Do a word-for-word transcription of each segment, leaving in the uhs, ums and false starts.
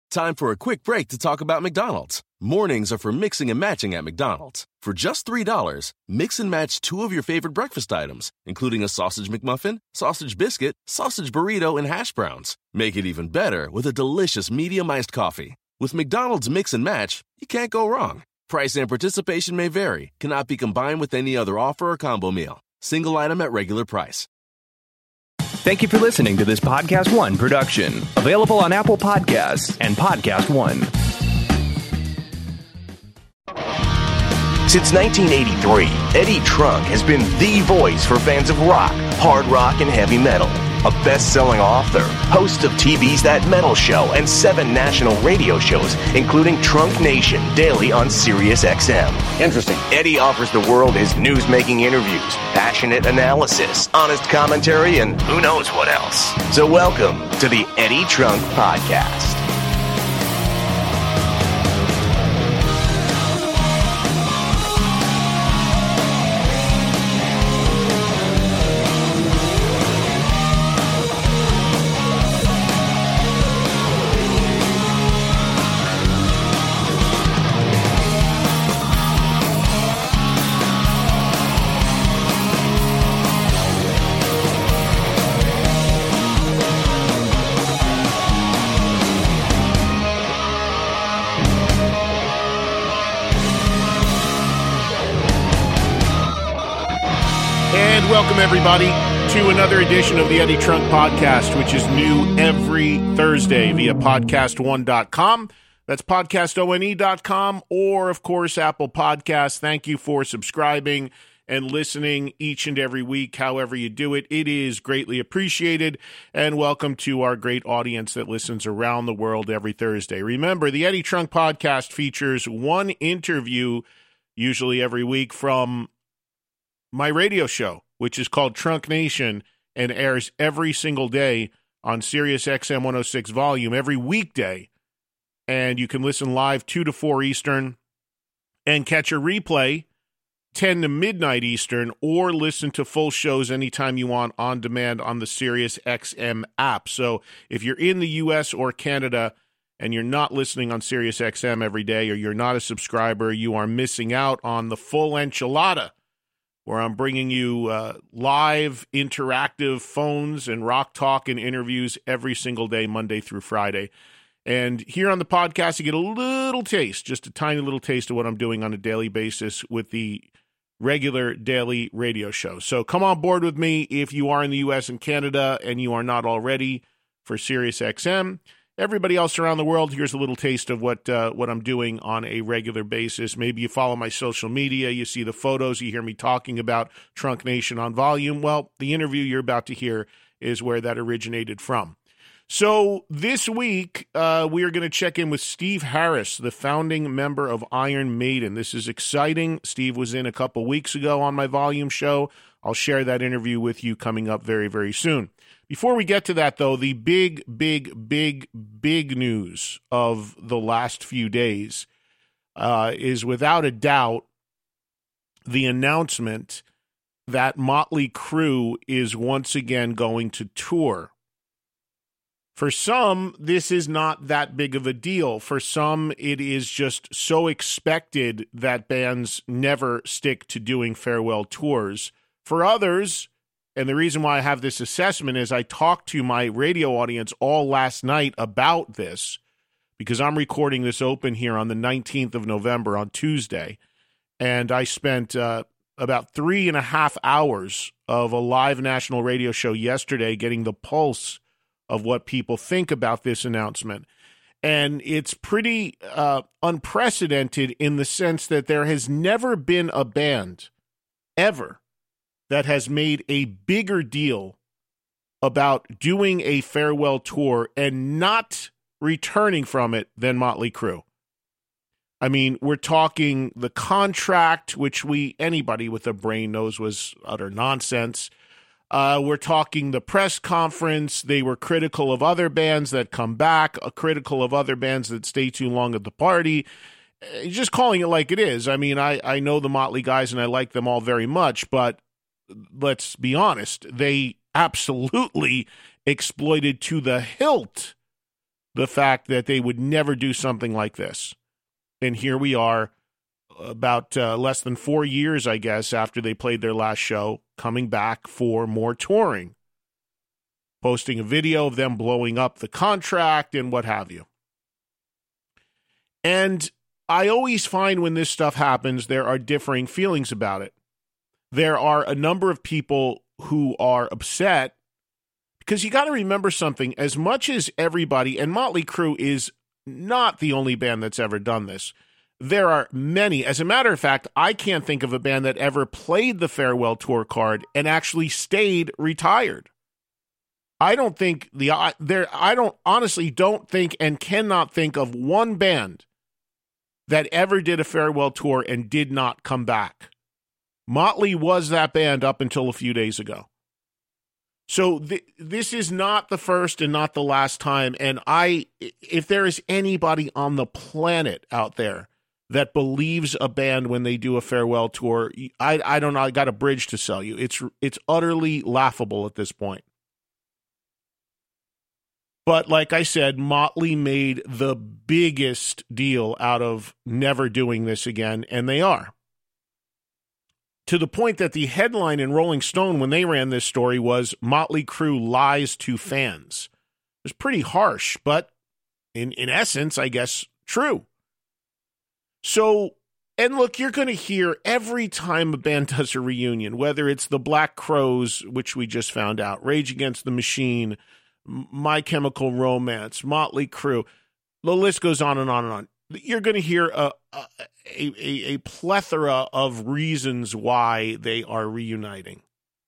Time for a quick break to talk about McDonald's. Mornings are for mixing and matching at McDonald's. For just three dollars, mix and match two of your favorite breakfast items, including a sausage McMuffin, sausage biscuit, sausage burrito, and hash browns. Make it even better with a delicious medium iced coffee. With McDonald's Mix and Match, you can't go wrong. Price and participation may vary. Cannot be combined with any other offer or combo meal. Single item at regular price. Thank you for listening to this Podcast One production. Available on Apple Podcasts and Podcast One. Since nineteen eighty-three, Eddie Trunk has been the voice for fans of rock, hard rock, and heavy metal. A best-selling author, host of T V's That Metal Show and seven national radio shows, including Trunk Nation, daily on Sirius X M. Interesting. Eddie offers the world his news-making interviews, passionate analysis, honest commentary, and who knows what else. So welcome to the Eddie Trunk Podcast. Welcome, everybody, to another edition of the Eddie Trunk Podcast, which is new every Thursday via podcast one dot com. That's podcast one dot com or, of course, Apple Podcasts. Thank you for subscribing and listening each and every week, however you do it. It is greatly appreciated, and welcome to our great audience that listens around the world every Thursday. Remember, the Eddie Trunk Podcast features one interview, usually every week, from my radio show, which is called Trunk Nation and airs every single day on Sirius X M one oh six Volume every weekday. And you can listen live two to four Eastern and catch a replay ten to midnight Eastern, or listen to full shows anytime you want on demand on the Sirius X M app. So if you're in the U S or Canada and you're not listening on Sirius X M every day, or you're not a subscriber, you are missing out on the full enchilada, where I'm bringing you uh, live, interactive phones and rock talk and interviews every single day, Monday through Friday. And here on the podcast, you get a little taste, just a tiny little taste of what I'm doing on a daily basis with the regular daily radio show. So come on board with me if you are in the U S and Canada and you are not already for Sirius X M. Everybody else around the world, here's a little taste of what uh, what I'm doing on a regular basis. Maybe you follow my social media, you see the photos, you hear me talking about Trunk Nation on Volume. Well, the interview you're about to hear is where that originated from. So this week, uh, we are going to check in with Steve Harris, the founding member of Iron Maiden. This is exciting. Steve was in a couple weeks ago on my Volume show. I'll share that interview with you coming up very, very soon. Before we get to that, though, the big, big, big, big news of the last few days uh, is without a doubt the announcement that Motley Crue is once again going to tour. For some, this is not that big of a deal. For some, it is just so expected that bands never stick to doing farewell tours. For others, and the reason why I have this assessment is I talked to my radio audience all last night about this, because I'm recording this open here on the nineteenth of November on Tuesday, and I spent uh, about three and a half hours of a live national radio show yesterday getting the pulse of what people think about this announcement. And it's pretty uh, unprecedented in the sense that there has never been a band ever that has made a bigger deal about doing a farewell tour and not returning from it than Motley Crue. I mean, we're talking the contract, which we anybody with a brain knows was utter nonsense. Uh, we're talking the press conference. They were critical of other bands that come back, uh, critical of other bands that stay too long at the party. Uh, just calling it like it is. I mean, I, I know the Motley guys and I like them all very much, but let's be honest, they absolutely exploited to the hilt the fact that they would never do something like this. And here we are, about uh, less than four years, I guess, after they played their last show, coming back for more touring, posting a video of them blowing up the contract and what have you. And I always find when this stuff happens, there are differing feelings about it. There are a number of people who are upset because you got to remember something. As much as everybody, and Motley Crue is not the only band that's ever done this. There are many. As a matter of fact, I can't think of a band that ever played the farewell tour card and actually stayed retired. I don't think the uh, there. I don't honestly don't think and cannot think of one band that ever did a farewell tour and did not come back. Motley was that band up until a few days ago. So th- this is not the first and not the last time. And I, if there is anybody on the planet out there that believes a band when they do a farewell tour, I, I don't know. I got a bridge to sell you. It's it's utterly laughable at this point. But like I said, Motley made the biggest deal out of never doing this again, and they are. To the point that the headline in Rolling Stone when they ran this story was Motley Crue lies to fans. It was pretty harsh, but in, in essence, I guess, true. So, and look, you're going to hear every time a band does a reunion, whether it's the Black Crowes, which we just found out, Rage Against the Machine, My Chemical Romance, Motley Crue, the list goes on and on and on. You're going to hear a, a, a, a plethora of reasons why they are reuniting.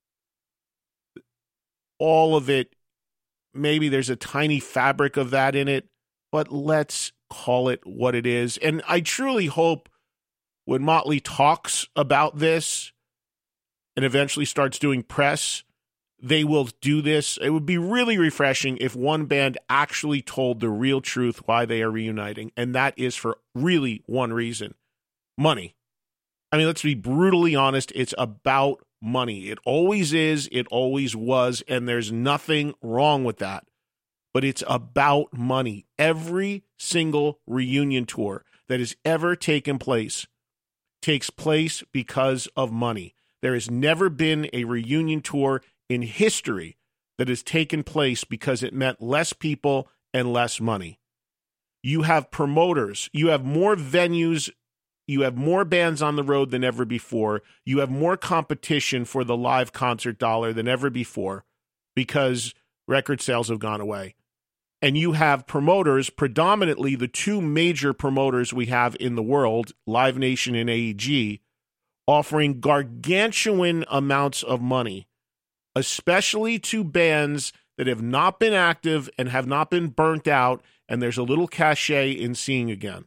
All of it, maybe there's a tiny fabric of that in it, but let's call it what it is. And I truly hope when Motley talks about this and eventually starts doing press, they will do this. It would be really refreshing if one band actually told the real truth why they are reuniting, and that is for really one reason: money. I mean, let's be brutally honest. It's about money. It always is. It always was, and there's nothing wrong with that. But it's about money. Every single reunion tour that has ever taken place takes place because of money. There has never been a reunion tour in history that has taken place because it meant less people and less money. You have promoters. You have more venues. You have more bands on the road than ever before. You have more competition for the live concert dollar than ever before because record sales have gone away. And you have promoters, predominantly the two major promoters we have in the world, Live Nation and A E G, offering gargantuan amounts of money, especially to bands that have not been active and have not been burnt out, and there's a little cachet in seeing again.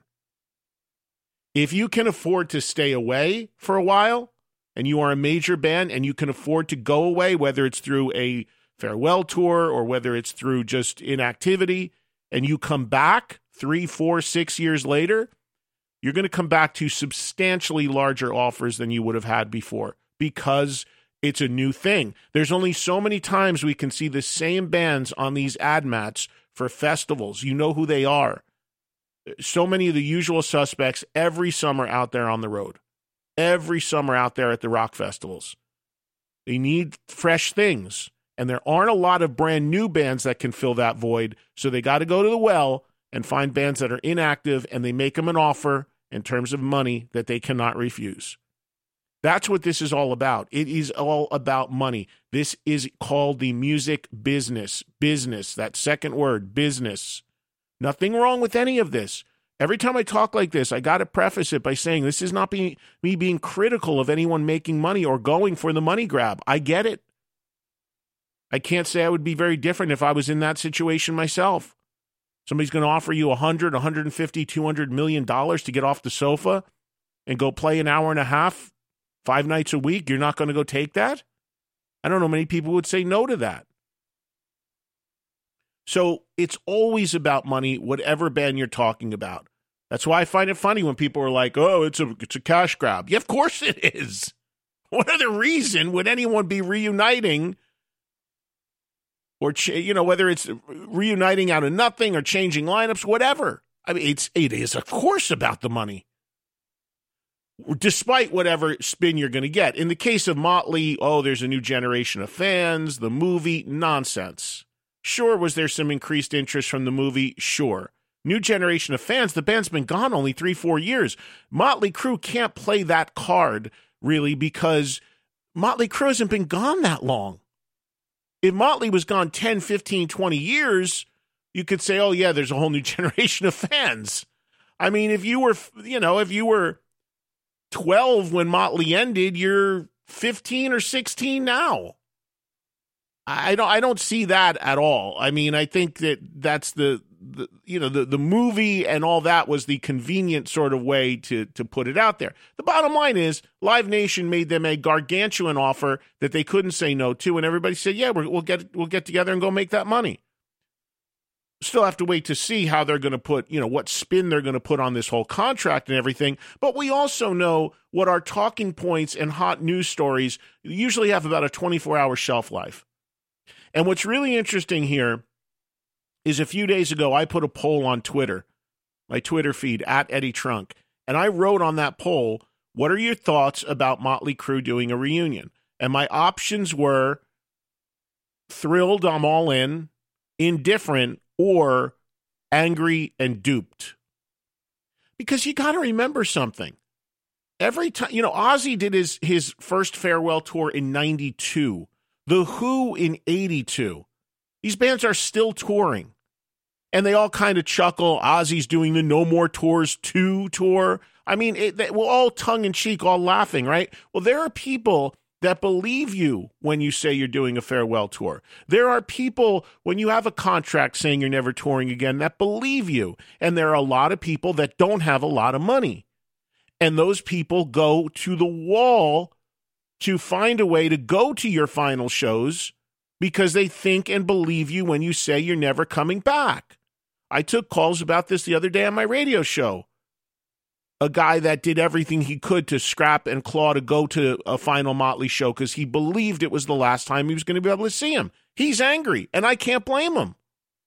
If you can afford to stay away for a while, and you are a major band, and you can afford to go away, whether it's through a farewell tour or whether it's through just inactivity, and you come back three, four, six years later, you're going to come back to substantially larger offers than you would have had before because it's a new thing. There's only so many times we can see the same bands on these ad mats for festivals. You know who they are. So many of the usual suspects every summer out there on the road. Every summer out there at the rock festivals. They need fresh things. And there aren't a lot of brand new bands that can fill that void. So they got to go to the well and find bands that are inactive, and they make them an offer in terms of money that they cannot refuse. That's what this is all about. It is all about money. This is called the music business. Business, that second word, business. Nothing wrong with any of this. Every time I talk like this, I got to preface it by saying this is not being, me being critical of anyone making money or going for the money grab. I get it. I can't say I would be very different if I was in that situation myself. Somebody's going to offer you one hundred, one hundred fifty, two hundred million dollars to get off the sofa and go play an hour and a half, five nights a week. You're not going to go take that? I don't know many people would say no to that. So it's always about money, whatever band you're talking about. That's why I find it funny when people are like, oh, it's a it's a cash grab. Yeah, of course it is. What other reason would anyone be reuniting or, ch- you know, whether it's reuniting out of nothing or changing lineups, whatever. I mean, it's, it is, of course, about the money, despite whatever spin you're going to get. In the case of Motley, oh, there's a new generation of fans, the movie, nonsense. Sure, was there some increased interest from the movie? Sure. New generation of fans, the band's been gone only three, four years. Motley Crue can't play that card, really, because Motley Crue hasn't been gone that long. If Motley was gone ten, fifteen, twenty years, you could say, oh, yeah, there's a whole new generation of fans. I mean, if you were, you know, if you were twelve when Motley ended, you're fifteen or sixteen now. I don't I don't see that at all. I mean, I think that that's the, the you know, the, the movie and all that was the convenient sort of way to, to put it out there. The bottom line is Live Nation made them a gargantuan offer that they couldn't say no to, and everybody said, yeah, we're, we'll get we'll get together and go make that money. Still have to wait to see how they're going to put, you know, what spin they're going to put on this whole contract and everything. But we also know what our talking points and hot news stories usually have about a twenty-four hour shelf life. And what's really interesting here is a few days ago, I put a poll on Twitter, my Twitter feed, at Eddie Trunk, and I wrote on that poll, what are your thoughts about Motley Crue doing a reunion? And my options were thrilled, I'm all in, indifferent, or angry and duped. Because you got to remember something. Every time, you know, Ozzy did his, his first farewell tour in ninety-two. The Who in eighty-two. These bands are still touring. And they all kind of chuckle. Ozzy's doing the No More Tours two tour. I mean, it, they, we're all tongue-in-cheek, all laughing, right? Well, there are people that believe you when you say you're doing a farewell tour. There are people, when you have a contract saying you're never touring again, that believe you. And there are a lot of people that don't have a lot of money. And those people go to the wall to find a way to go to your final shows because they think and believe you when you say you're never coming back. I took calls about this the other day on my radio show. A guy that did everything he could to scrap and claw to go to a final Motley show because he believed it was the last time he was going to be able to see him. He's angry, and I can't blame him.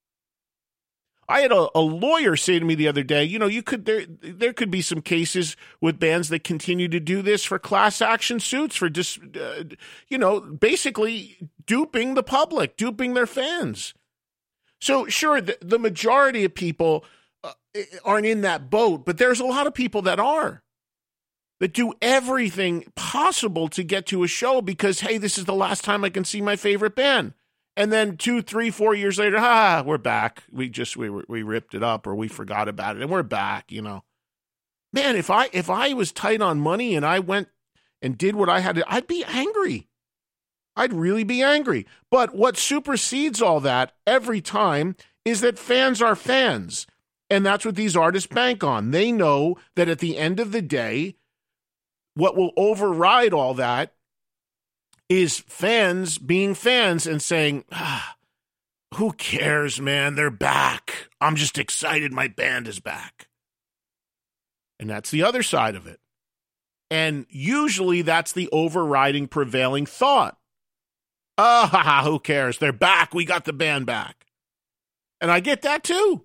I had a, a lawyer say to me the other day, you know, you could there there could be some cases with bands that continue to do this for class action suits for just, uh, you know, basically duping the public, duping their fans. So sure, the, the majority of people uh, aren't in that boat, but there's a lot of people that are, that do everything possible to get to a show because, hey, this is the last time I can see my favorite band. And then two, three, four years later, ah, we're back. We just we we ripped it up or we forgot about it, and we're back. You know, man, if I if I was tight on money and I went and did what I had to, I'd be angry. I'd really be angry. But what supersedes all that every time is that fans are fans, and that's what these artists bank on. They know that at the end of the day, what will override all that is fans being fans and saying, ah, who cares, man? They're back. I'm just excited my band is back. And that's the other side of it. And usually that's the overriding prevailing thought. Ah, oh, who cares? They're back. We got the band back. And I get that too.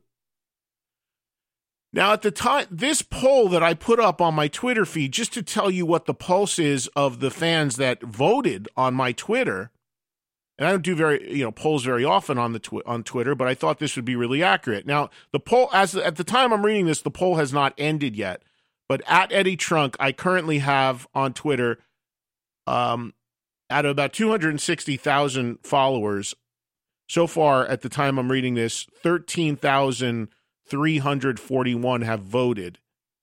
Now, at the time, this poll that I put up on my Twitter feed, just to tell you what the pulse is of the fans that voted on my Twitter, and I don't do very, you know, polls very often on the tw- on Twitter, but I thought this would be really accurate. Now, the poll, as at the time I'm reading this, the poll has not ended yet, but at Eddie Trunk, I currently have on Twitter, um, out of about two hundred sixty thousand followers, so far at the time I'm reading this, thirteen thousand three hundred forty-one have voted.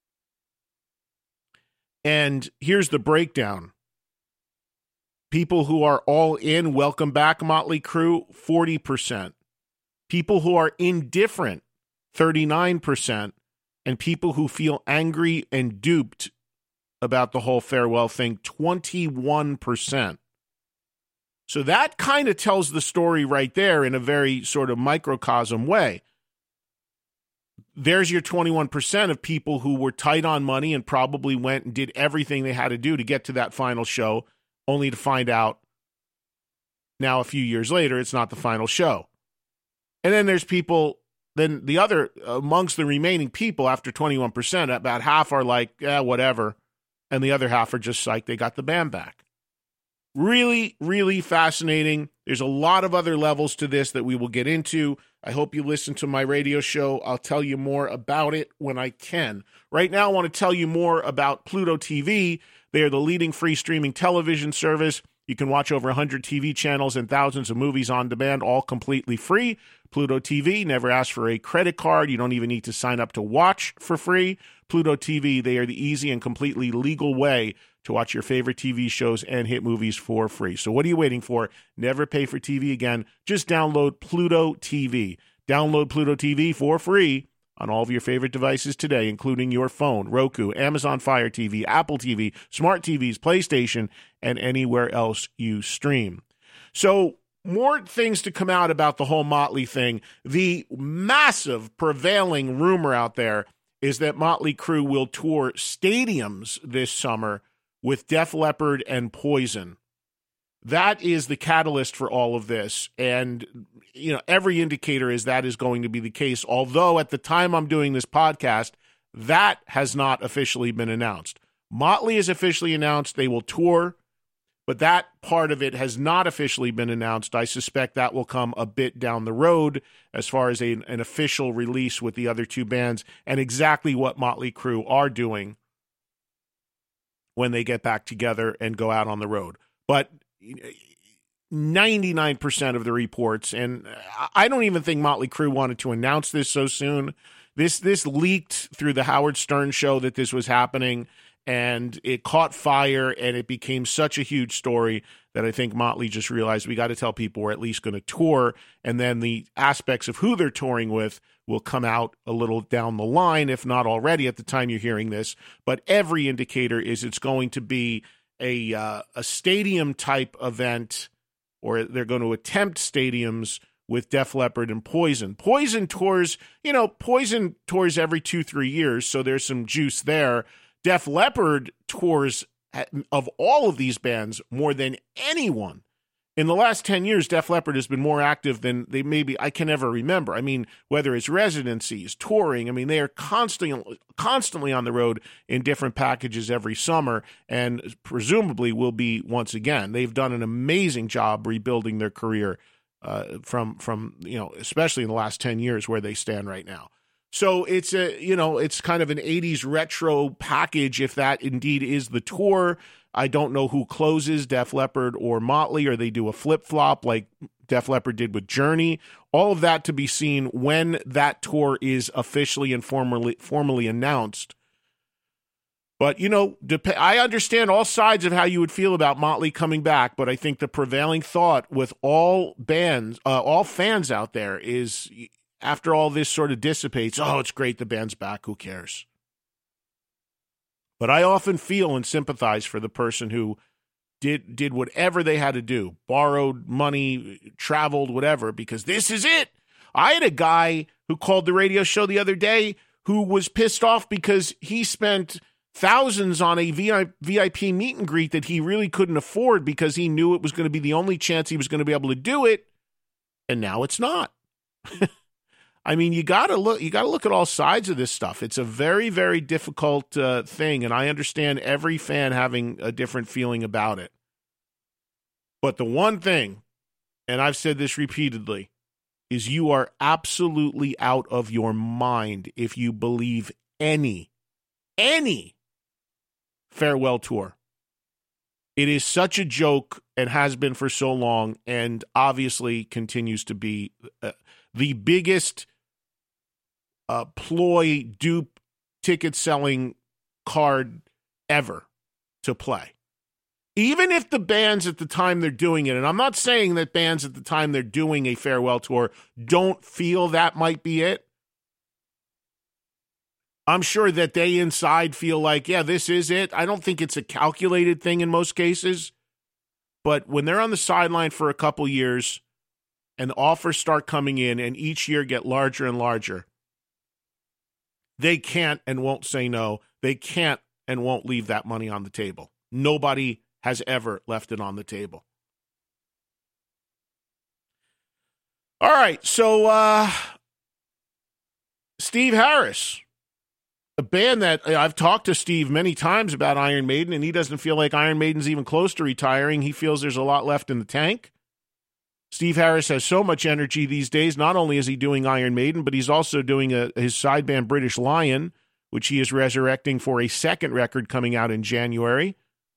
And here's the breakdown. People who are all in, welcome back, Motley Crue, forty percent. People who are indifferent, thirty-nine percent. And people who feel angry and duped about the whole farewell thing, twenty-one percent. So that kind of tells the story right there in a very sort of microcosm way. There's your twenty-one percent of people who were tight on money and probably went and did everything they had to do to get to that final show, only to find out now a few years later, it's not the final show. And then there's people, then the other, amongst the remaining people after twenty-one percent, about half are like, yeah, whatever. And the other half are just psyched they got the band back. Really, really fascinating. There's a lot of other levels to this that we will get into. I hope you listen to my radio show. I'll tell you more about it when I can. Right now, I want to tell you more about Pluto T V. They are the leading free streaming television service. You can watch over one hundred T V channels and thousands of movies on demand, all completely free. Pluto T V never asks for a credit card. You don't even need to sign up to watch for free. Pluto T V, they are the easy and completely legal way to watch your favorite T V shows and hit movies for free. So what are you waiting for? Never pay for T V again. Just download Pluto T V. Download Pluto T V for free on all of your favorite devices today, including your phone, Roku, Amazon Fire T V, Apple T V, smart T Vs, PlayStation, and anywhere else you stream. So more things to come out about the whole Motley thing. The massive prevailing rumor out there is that Motley Crue will tour stadiums this summer with Def Leppard and Poison. That is the catalyst for all of this. And, you know, every indicator is that is going to be the case. Although at the time I'm doing this podcast, that has not officially been announced. Motley is officially announced. They will tour, but that part of it has not officially been announced. I suspect that will come a bit down the road as far as a, an official release with the other two bands and exactly what Motley Crue are doing when they get back together and go out on the road. But ninety-nine percent of the reports, and I don't even think Motley Crue wanted to announce this so soon. This this leaked through the Howard Stern show that this was happening, and it caught fire, and it became such a huge story that I think Motley just realized we got to tell people we're at least going to tour, and then the aspects of who they're touring with will come out a little down the line, if not already at the time you're hearing this. But every indicator is it's going to be a uh, a stadium-type event, or they're going to attempt stadiums with Def Leppard and Poison. Poison tours, you know, Poison tours every two, three years, so there's some juice there. Def Leppard tours, of all of these bands, more than anyone. In the last ten years, Def Leppard has been more active than they maybe I can ever remember. I mean, whether it's residencies, touring, I mean, they are constantly constantly on the road in different packages every summer, and presumably will be once again. They've done an amazing job rebuilding their career uh, from from you know, especially in the last ten years where they stand right now. So it's a you know, it's kind of an eighties retro package if that indeed is the tour. I don't know who closes, Def Leppard or Motley, or they do a flip-flop like Def Leppard did with Journey. All of that to be seen when that tour is officially and formally, formally announced. But, you know, dep- I understand all sides of how you would feel about Motley coming back, but I think the prevailing thought with all bands, uh, all fans out there is, after all this sort of dissipates, oh, it's great, the band's back, who cares? But I often feel and sympathize for the person who did did whatever they had to do, borrowed money, traveled, whatever, because this is it. I had a guy who called the radio show the other day who was pissed off because he spent thousands on a V I P meet and greet that he really couldn't afford because he knew it was going to be the only chance he was going to be able to do it, and now it's not. I mean, you got to look. You got to look at all sides of this stuff. It's a very, very difficult uh, thing, and I understand every fan having a different feeling about it. But the one thing, and I've said this repeatedly, is you are absolutely out of your mind if you believe any, any farewell tour. It is such a joke and has been for so long, and obviously continues to be uh, the biggest uh, ploy, dupe, ticket-selling card ever to play. Even if the bands at the time they're doing it, and I'm not saying that bands at the time they're doing a farewell tour don't feel that might be it. I'm sure that they inside feel like, yeah, this is it. I don't think it's a calculated thing in most cases. But when they're on the sideline for a couple years and the offers start coming in and each year get larger and larger, they can't and won't say no. They can't and won't leave that money on the table. Nobody has ever left it on the table. All right, so uh, Steve Harris, a band that I've talked to Steve many times about Iron Maiden, and he doesn't feel like Iron Maiden's even close to retiring. He feels there's a lot left in the tank. Steve Harris has so much energy these days. Not only is he doing Iron Maiden, but he's also doing a, his side band British Lion, which he is resurrecting for a second record coming out in January.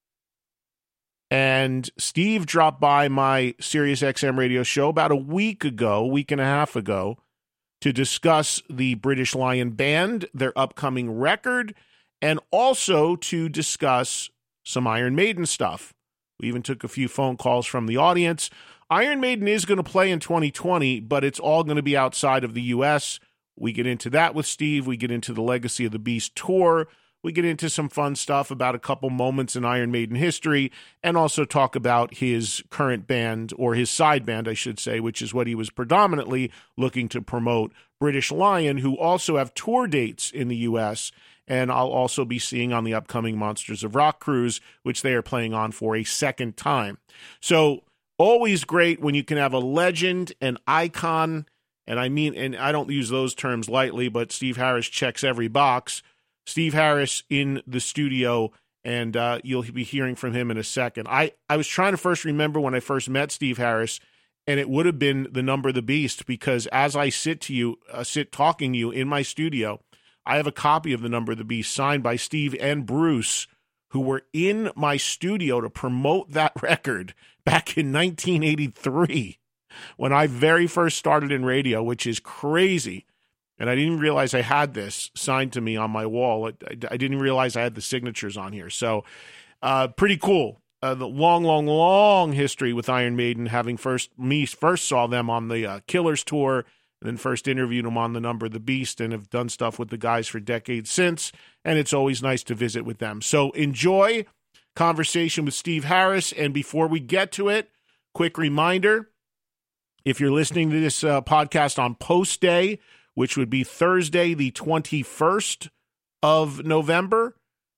And Steve dropped by my SiriusXM radio show about a week ago, week and a half ago, to discuss the British Lion band, their upcoming record, and also to discuss some Iron Maiden stuff. We even took a few phone calls from the audience. Iron Maiden is going to play in twenty twenty, but it's all going to be outside of the U S. We get into that with Steve. We get into the Legacy of the Beast tour. We get into some fun stuff about a couple moments in Iron Maiden history, and also talk about his current band, or his side band, I should say, which is what he was predominantly looking to promote, British Lion, who also have tour dates in the U S, and I'll also be seeing on the upcoming Monsters of Rock cruise, which they are playing on for a second time. So always great when you can have a legend, an icon, and I mean, and I don't use those terms lightly, but Steve Harris checks every box. Steve Harris in the studio, and uh, you'll be hearing from him in a second. I, I was trying to first remember when I first met Steve Harris, and it would have been The Number of the Beast, because as I sit to you, uh, sit talking to you in my studio, I have a copy of The Number of the Beast signed by Steve and Bruce, who were in my studio to promote that record back in nineteen eighty-three, when I very first started in radio, which is crazy. And I didn't realize I had this signed to me on my wall. I, I, I didn't realize I had the signatures on here. So uh, pretty cool. Uh, the long, long, long history with Iron Maiden, having first me first saw them on the uh, Killers tour, and then first interviewed them on The Number of the Beast, and have done stuff with the guys for decades since. And it's always nice to visit with them. So enjoy conversation with Steve Harris. And before we get to it, quick reminder, if you're listening to this uh, podcast on post day, which would be Thursday, the twenty-first of November.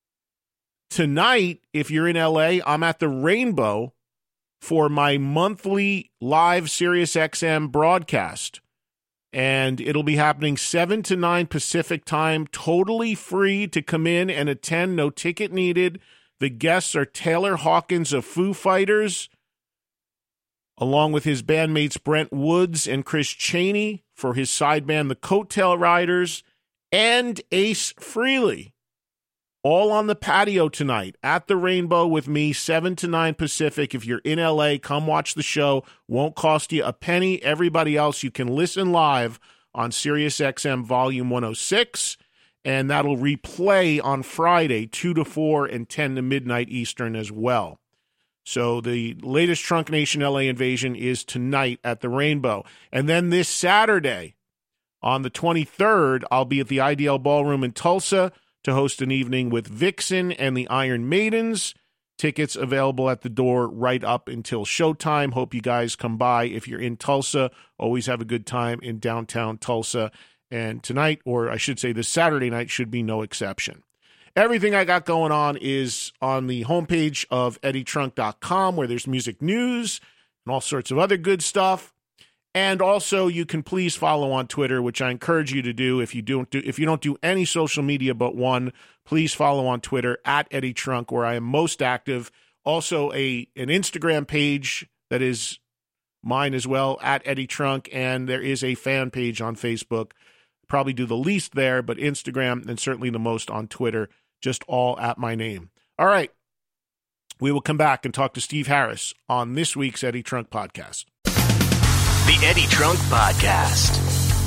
Tonight, if you're in L A, I'm at the Rainbow for my monthly live SiriusXM broadcast. And it'll be happening seven to nine Pacific time, totally free to come in and attend, no ticket needed. The guests are Taylor Hawkins of Foo Fighters, along with his bandmates Brent Woods and Chris Chaney for his side band, the Coattail Riders, and Ace Frehley. All on the patio tonight at the Rainbow with me, seven to nine Pacific. If you're in L A, come watch the show. Won't cost you a penny. Everybody else, you can listen live on SiriusXM Volume one oh six, and that'll replay on Friday, two to four and ten to midnight Eastern as well. So the latest Trunk Nation L A invasion is tonight at the Rainbow. And then this Saturday, on the twenty-third, I'll be at the I D L Ballroom in Tulsa to host an evening with Vixen and the Iron Maidens. Tickets available at the door right up until showtime. Hope you guys come by if you're in Tulsa. Always have a good time in downtown Tulsa. And tonight, or I should say this Saturday night, should be no exception. Everything I got going on is on the homepage of Eddie Trunk dot com, where there's music news and all sorts of other good stuff. And also, you can please follow on Twitter, which I encourage you to do. If you don't do, if you don't do any social media but one, please follow on Twitter at Eddie Trunk, where I am most active. Also, a an Instagram page that is mine as well, at Eddie Trunk, and there is a fan page on Facebook. Probably do the least there, but Instagram, and certainly the most on Twitter. Just all at my name. All right. We will come back and talk to Steve Harris on this week's Eddie Trunk Podcast. The Eddie Trunk Podcast.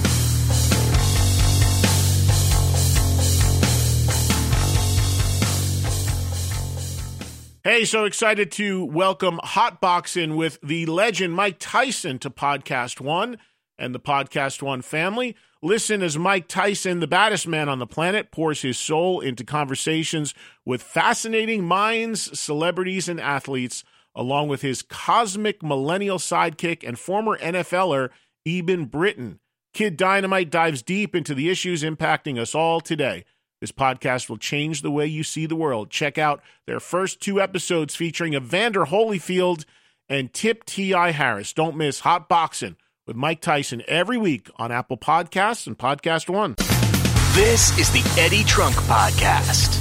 Hey, so excited to welcome Hotboxing with the legend Mike Tyson to Podcast One and the Podcast One family. Listen as Mike Tyson, the baddest man on the planet, pours his soul into conversations with fascinating minds, celebrities, and athletes, along with his cosmic millennial sidekick and former NFLer, Eben Britton. Kid Dynamite dives deep into the issues impacting us all today. This podcast will change the way you see the world. Check out their first two episodes featuring Evander Holyfield and Tip T I Harris. Don't miss Hotboxing with Mike Tyson every week on Apple Podcasts and Podcast One. This is the Eddie Trunk Podcast.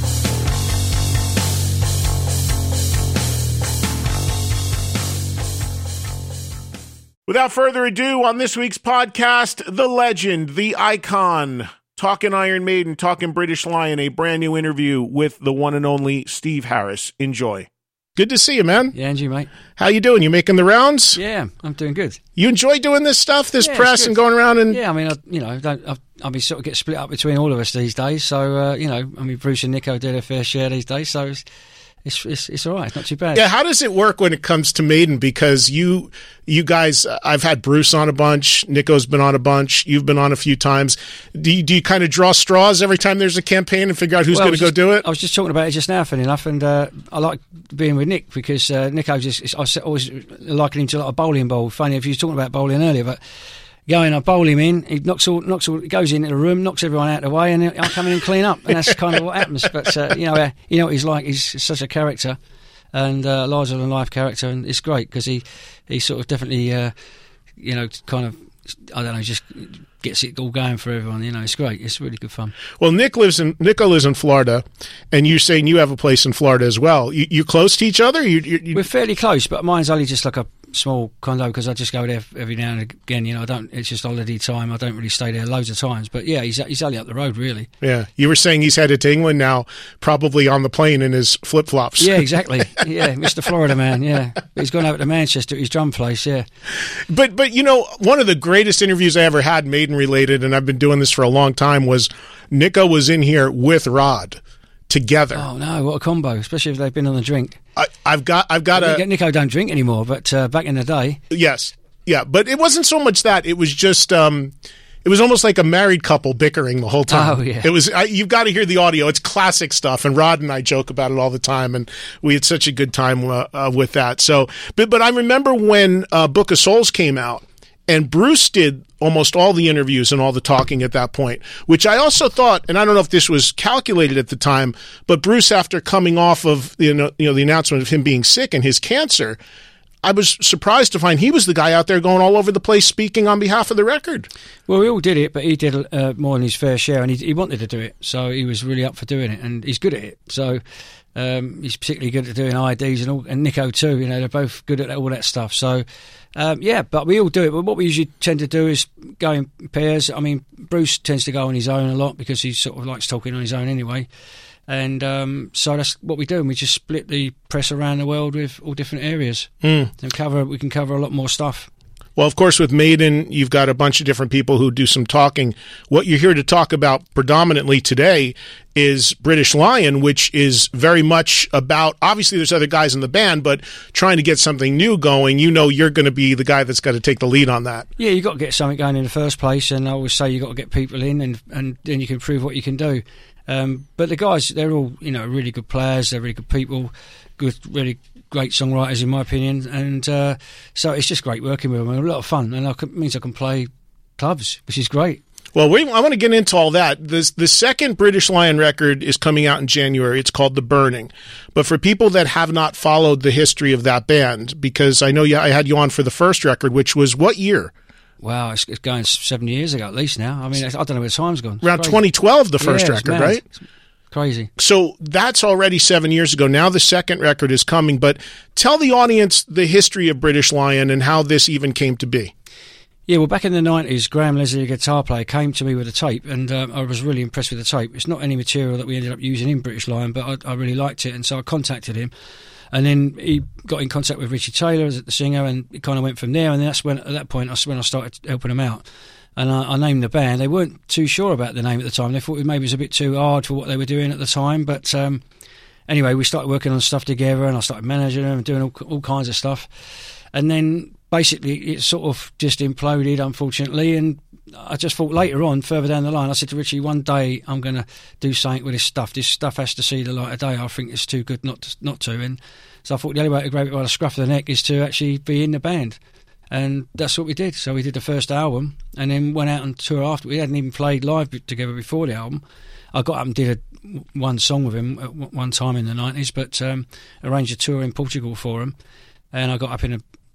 Without further ado, on this week's podcast, the legend, the icon, talking Iron Maiden, talking British Lion, a brand new interview with the one and only Steve Harris. Enjoy. Good to see you, man. Yeah, and you, mate. How you doing? You making the rounds? Yeah, I'm doing good. You enjoy doing this stuff, this yeah, press, and going around and yeah. I mean, I, you know, don't, I, I mean, sort of get split up between all of us these days. So uh, you know, I mean, Bruce and Nico do their fair share these days. So it's it's it's, it's all right. It's not too bad. Yeah. How does it work when it comes to Maiden? Because you you guys, I've had Bruce on a bunch. Nico's been on a bunch. You've been on a few times. Do you, do you kind of draw straws every time there's a campaign and figure out who's well, going to go do it? I was just talking about it just now, funny enough, and uh, I like being with Nick because uh, Nico just I always liken him to like a bowling ball. Funny if you were talking about bowling earlier, but. Go in, I bowl him in. He knocks all, knocks all, goes into the room, knocks everyone out of the way, and I come in and clean up. And that's kind of what happens. But uh, you know, uh, you know what he's like. He's such a character, and uh, larger than life character, and it's great because he, he sort of definitely, uh, you know, kind of, I don't know, just gets it all going for everyone. You know, it's great. It's really good fun. Well, Nick lives in Nico lives in Florida, and you're saying you have a place in Florida as well. You, you close to each other? You, you, you... We're fairly close, but mine's only just like a small condo because I just go there every now and again. You know, I don't. It's just holiday time. I don't really stay there loads of times. But yeah, he's he's only up the road, really. Yeah, you were saying he's headed to England now, probably on the plane in his flip flops. Yeah, exactly. Yeah, Mister Florida man. Yeah, he's gone over to Manchester at his drum place. Yeah, but but you know, one of the greatest interviews I ever had, Maiden related, and I've been doing this for a long time, was Nico was in here with Rod together. Oh no, what a combo! Especially if they've been on the drink. I, I've got, I've got a. Nico don't drink anymore, but uh, back in the day, yes, yeah, but it wasn't so much that. It was just, um, it was almost like a married couple bickering the whole time. Oh yeah, it was. I, you've got to hear the audio. It's classic stuff, and Rod and I joke about it all the time, and we had such a good time uh, uh, with that. So, but but I remember when uh, Book of Souls came out. And Bruce did almost all the interviews and all the talking at that point, which I also thought, and I don't know if this was calculated at the time, but Bruce, after coming off of you know, you know the announcement of him being sick and his cancer, I was surprised to find he was the guy out there going all over the place speaking on behalf of the record. Well, we all did it, but he did uh, more than his fair share, and he, he wanted to do it, so he was really up for doing it, and he's good at it. So um, he's particularly good at doing I Ds and all, and Nico too. You know, they're both good at all that stuff. So. Um, yeah, but we all do it. But what we usually tend to do is go in pairs. I mean, Bruce tends to go on his own a lot because he sort of likes talking on his own anyway. And um, so that's what we do. And we just split the press around the world with all different areas. Mm. And cover, we can cover a lot more stuff. Well, of course, with Maiden, you've got a bunch of different people who do some talking. What you're here to talk about predominantly today is British Lion, which is very much about, obviously there's other guys in the band, but trying to get something new going. You know you're going to be the guy that's got to take the lead on that. Yeah, you've got to get something going in the first place, and I always say you've got to get people in, and, and then you can prove what you can do. Um, but the guys, they're all, you know, really good players, they're really good people, good, really great songwriters in my opinion, and uh, so it's just great working with them. A lot of fun, and it means I can play clubs, which is great. Well, we, I want to get into all that. This, the second British Lion record is coming out in January. It's called The Burning. But for people that have not followed the history of that band, because I know you, I had you on for the first record, which was what year? Wow, it's, it's going seven years ago at least now. I mean, I don't know where the time's gone. It's Around crazy. twenty twelve, the first yeah, record, right? It's crazy. So that's already seven years ago. Now the second record is coming. But tell the audience the history of British Lion and how this even came to be. Yeah, well, back in the nineties, Graham Leslie, a guitar player, came to me with a tape, and um, I was really impressed with the tape. It's not any material that we ended up using in British Lion, but I, I really liked it, and so I contacted him. And then he got in contact with Richie Taylor as the singer, and it kind of went from there. And that's when, at that point, that's when I started helping them out. And I, I named the band. They weren't too sure about the name at the time. They thought maybe it was a bit too hard for what they were doing at the time. But um, anyway, we started working on stuff together, and I started managing them and doing all, all kinds of stuff. And then basically it sort of just imploded, unfortunately. And I just thought later on, further down the line, I said to Richie, one day I'm going to do something with this stuff. This stuff has to see the light of day. I think it's too good not to, not to. And so I thought the only way to grab it by the scruff of the neck is to actually be in the band. And that's what we did. So we did the first album and then went out on tour after. We hadn't even played live together before the album. I got up and did a, one song with him at one time in the nineties, but um, arranged a tour in Portugal for him. And I got up in a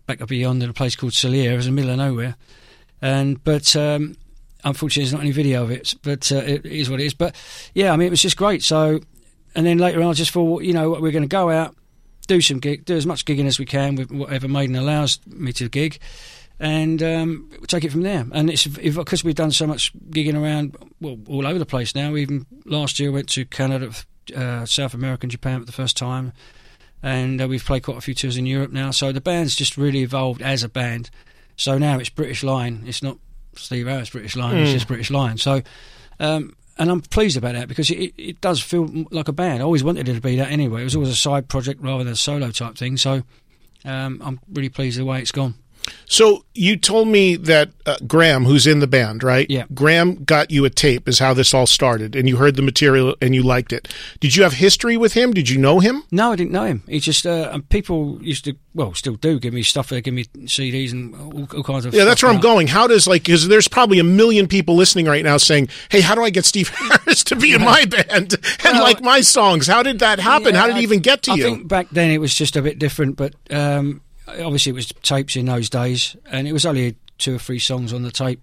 back up beyond in a place called Salier. It was in the middle of nowhere. And, but, um, unfortunately, there's not any video of it, but uh, it is what it is. But, yeah, I mean, it was just great. So, and then later on, I just thought, you know, we're going to go out, do some gig, do as much gigging as we can with whatever Maiden allows me to gig, and um, we'll take it from there. And it's because we've done so much gigging around, well, all over the place now. Even last year, I went to Canada, uh, South America and Japan for the first time, and uh, we've played quite a few tours in Europe now. So the band's just really evolved as a band. So now it's British Lion. It's not Steve Harris British Lion, mm. it's just British Lion. So, um, and I'm pleased about that because it, it does feel like a band. I always wanted it to be that anyway. It was always a side project rather than a solo type thing. So um, I'm really pleased with the way it's gone. So you told me that uh, Graham, who's in the band, right? Yeah. Graham got you a tape is how this all started, and you heard the material and you liked it. Did you have history with him? Did you know him? No, I didn't know him. He just, uh, and people used to, well, still do give me stuff. They give me C Ds and all, all kinds of Yeah, stuff that's where I'm like going. How does, like, because there's probably a million people listening right now saying, hey, how do I get Steve Harris to be in my band and well, like my songs? How did that happen? Yeah, how did he even get to I you? I think back then it was just a bit different, but um, obviously it was tapes in those days, and it was only two or three songs on the tape.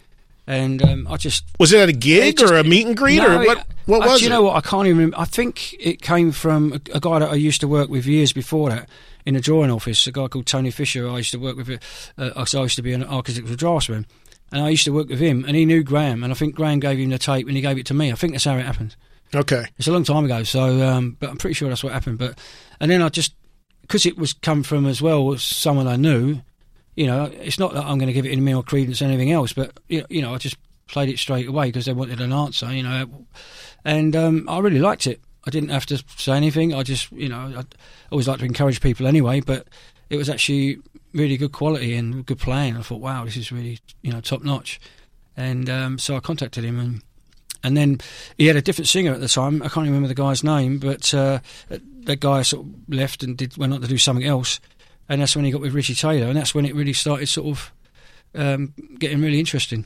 And um, I just... Was it at a gig just, or a meet and greet? No, or what, what I, was do it? You know what? I can't even remember. I think it came from a, a guy that I used to work with years before that in a drawing office, a guy called Tony Fisher. I used to work with, uh, I used to be an architectural draftsman, and I used to work with him, and he knew Graham, and I think Graham gave him the tape and he gave it to me. I think that's how it happened. Okay. It's a long time ago, so um, but I'm pretty sure that's what happened. But and then I just, because it was come from as well as someone I knew, you know, it's not that I'm going to give it any more credence than anything else, but you know, you know I just played it straight away because they wanted an answer, you know, and um, I really liked it. I didn't have to say anything. I just, you know, I always like to encourage people anyway, but it was actually really good quality and good playing. I thought, wow, this is really, you know, top notch. And um, so I contacted him, and and then he had a different singer at the time. I can't remember the guy's name, but uh, that guy sort of left and did went on to do something else. And that's when he got with Richie Taylor, and that's when it really started sort of um, getting really interesting.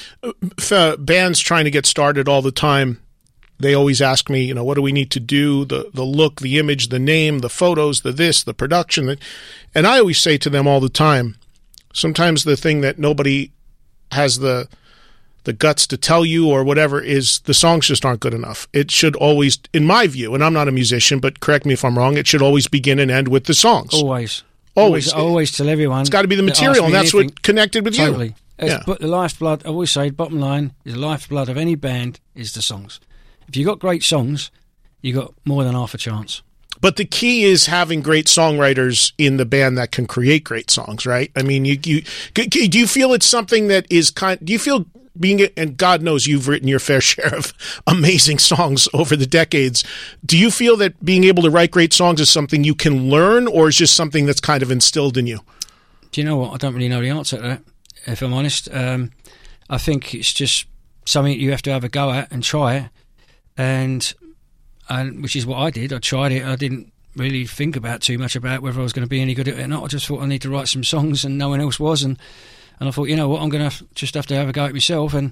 Uh, bands trying to get started all the time, they always ask me, you know, what do we need to do? The the look, the image, the name, the photos, the this, the production. And I always say to them all the time, sometimes the thing that nobody has the the guts to tell you or whatever is the songs just aren't good enough. It should always, in my view, and I'm not a musician, but correct me if I'm wrong, it should always begin and end with the songs. Always. Always. Always, always tell everyone. It's got to be the material, and that's what connected with totally. you. It's Yeah. But the lifeblood, I always say, bottom line, is the lifeblood of any band is the songs. If you got great songs, you got more than half a chance. But the key is having great songwriters in the band that can create great songs, right? I mean, you, you do you feel it's something that is kind? Do you feel being, and God knows you've written your fair share of amazing songs over the decades. Do you feel that being able to write great songs is something you can learn, or is just something that's kind of instilled in you? Do you know what? I don't really know the answer to that, if I'm honest. Um, I think it's just something you have to have a go at and try it, and and which is what I did. I tried it. I didn't really think about too much about whether I was going to be any good at it or not. I just thought I need to write some songs, and no one else was, and and I thought, you know what, I'm going to just have to have a go at myself, and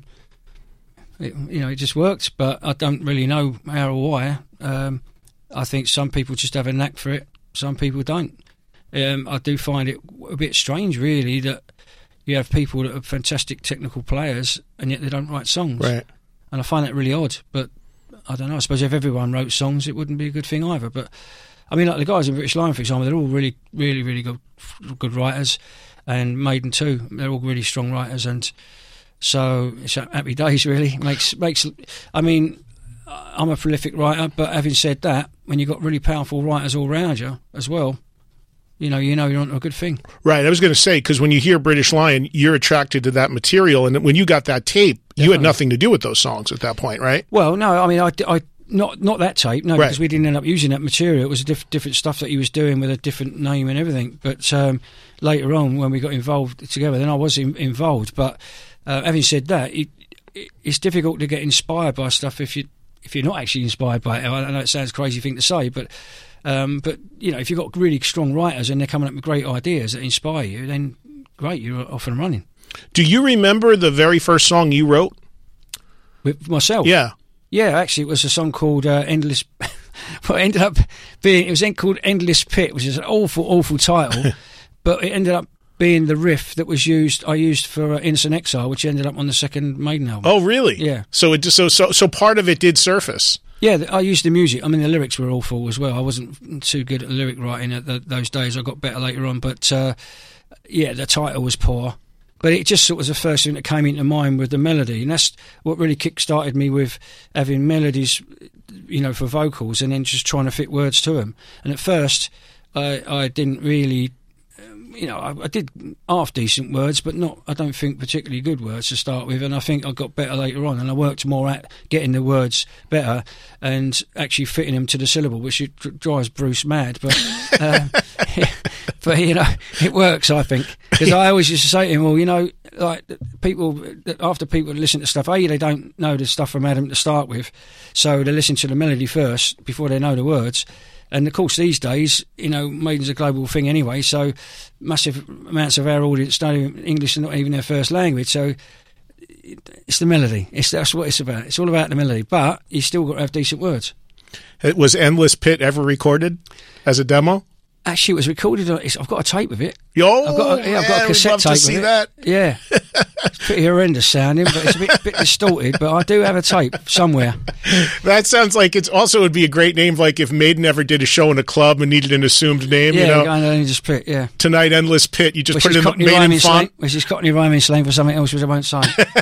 it, you know, it just worked. But I don't really know how or why. Um, I think some people just have a knack for it. Some people don't. Um, I do find it a bit strange, really, that you have people that are fantastic technical players and yet they don't write songs. Right. And I find that really odd. But I don't know. I suppose if everyone wrote songs, it wouldn't be a good thing either. But I mean, like the guys in British Lion, for example, they're all really, really, really good, good writers, and Maiden too. They're all really strong writers, and so it's happy days. Really makes makes. I mean, I'm a prolific writer, but having said that, when you've got really powerful writers all around you as well, you know, you know you're onto a good thing. Right. I was going to say, because when you hear British Lion, you're attracted to that material, and when you got that tape, Definitely. You had nothing to do with those songs at that point, right? Well, no, I mean, I, I not not that tape, no, right. because we didn't end up using that material. It was a diff- different stuff that he was doing with a different name and everything. But um, later on, when we got involved together, then I was in, involved. But uh, having said that, it, it, it's difficult to get inspired by stuff if you if you're not actually inspired by it. I know it sounds a crazy thing to say, but. Um, but, you know, if you've got really strong writers and they're coming up with great ideas that inspire you, then great, you're off and running. Do you remember the very first song you wrote? With myself? Yeah. Yeah, actually, it was a song called uh, Endless... well, it ended up being... It was called Endless Pit, which is an awful, awful title, but it ended up being the riff that was used, I used for uh, Innocent Exile, which ended up on the second Maiden album. Oh, really? Yeah. So it just so so so part of it did surface. Yeah, I used the music. I mean, the lyrics were awful as well. I wasn't too good at lyric writing at the, those days. I got better later on, but uh, yeah, the title was poor. But it just sort of was the first thing that came into mind with the melody, and that's what really kick-started me with having melodies, you know, for vocals, and then just trying to fit words to them. And at first, I, I didn't really, um, you know, I, I did half decent words, but not, I don't think, particularly good words to start with. And I think I got better later on, and I worked more at getting the words better and actually fitting them to the syllable, which it drives Bruce mad. But, uh, but you know, it works, I think. Because I always used to say to him, well, you know, like people, after people listen to stuff, A, they don't know the stuff from Adam to start with, so they listen to the melody first before they know the words. And of course, these days, you know, Maiden's a global thing anyway, so massive amounts of our audience don't even, English is not even their first language, so it's the melody. It's that's what it's about. It's all about the melody, but you still got to have decent words. It was Endless Pit ever recorded as a demo? Actually, it was recorded. On, I've got a tape of it. Yo, I've got a, yeah, I've got a cassette love tape to see of it. that. Yeah, it's pretty horrendous sounding, but it's a bit, bit distorted. But I do have a tape somewhere. That sounds like it's also would be a great name. Like if Maiden ever did a show in a club and needed an assumed name, Yeah, you know, going to Endless Pit. Yeah, tonight Endless Pit. You just which put is it in the Cockney Maiden rhyming font. slang, which is Cockney rhyming slang for something else which I won't say.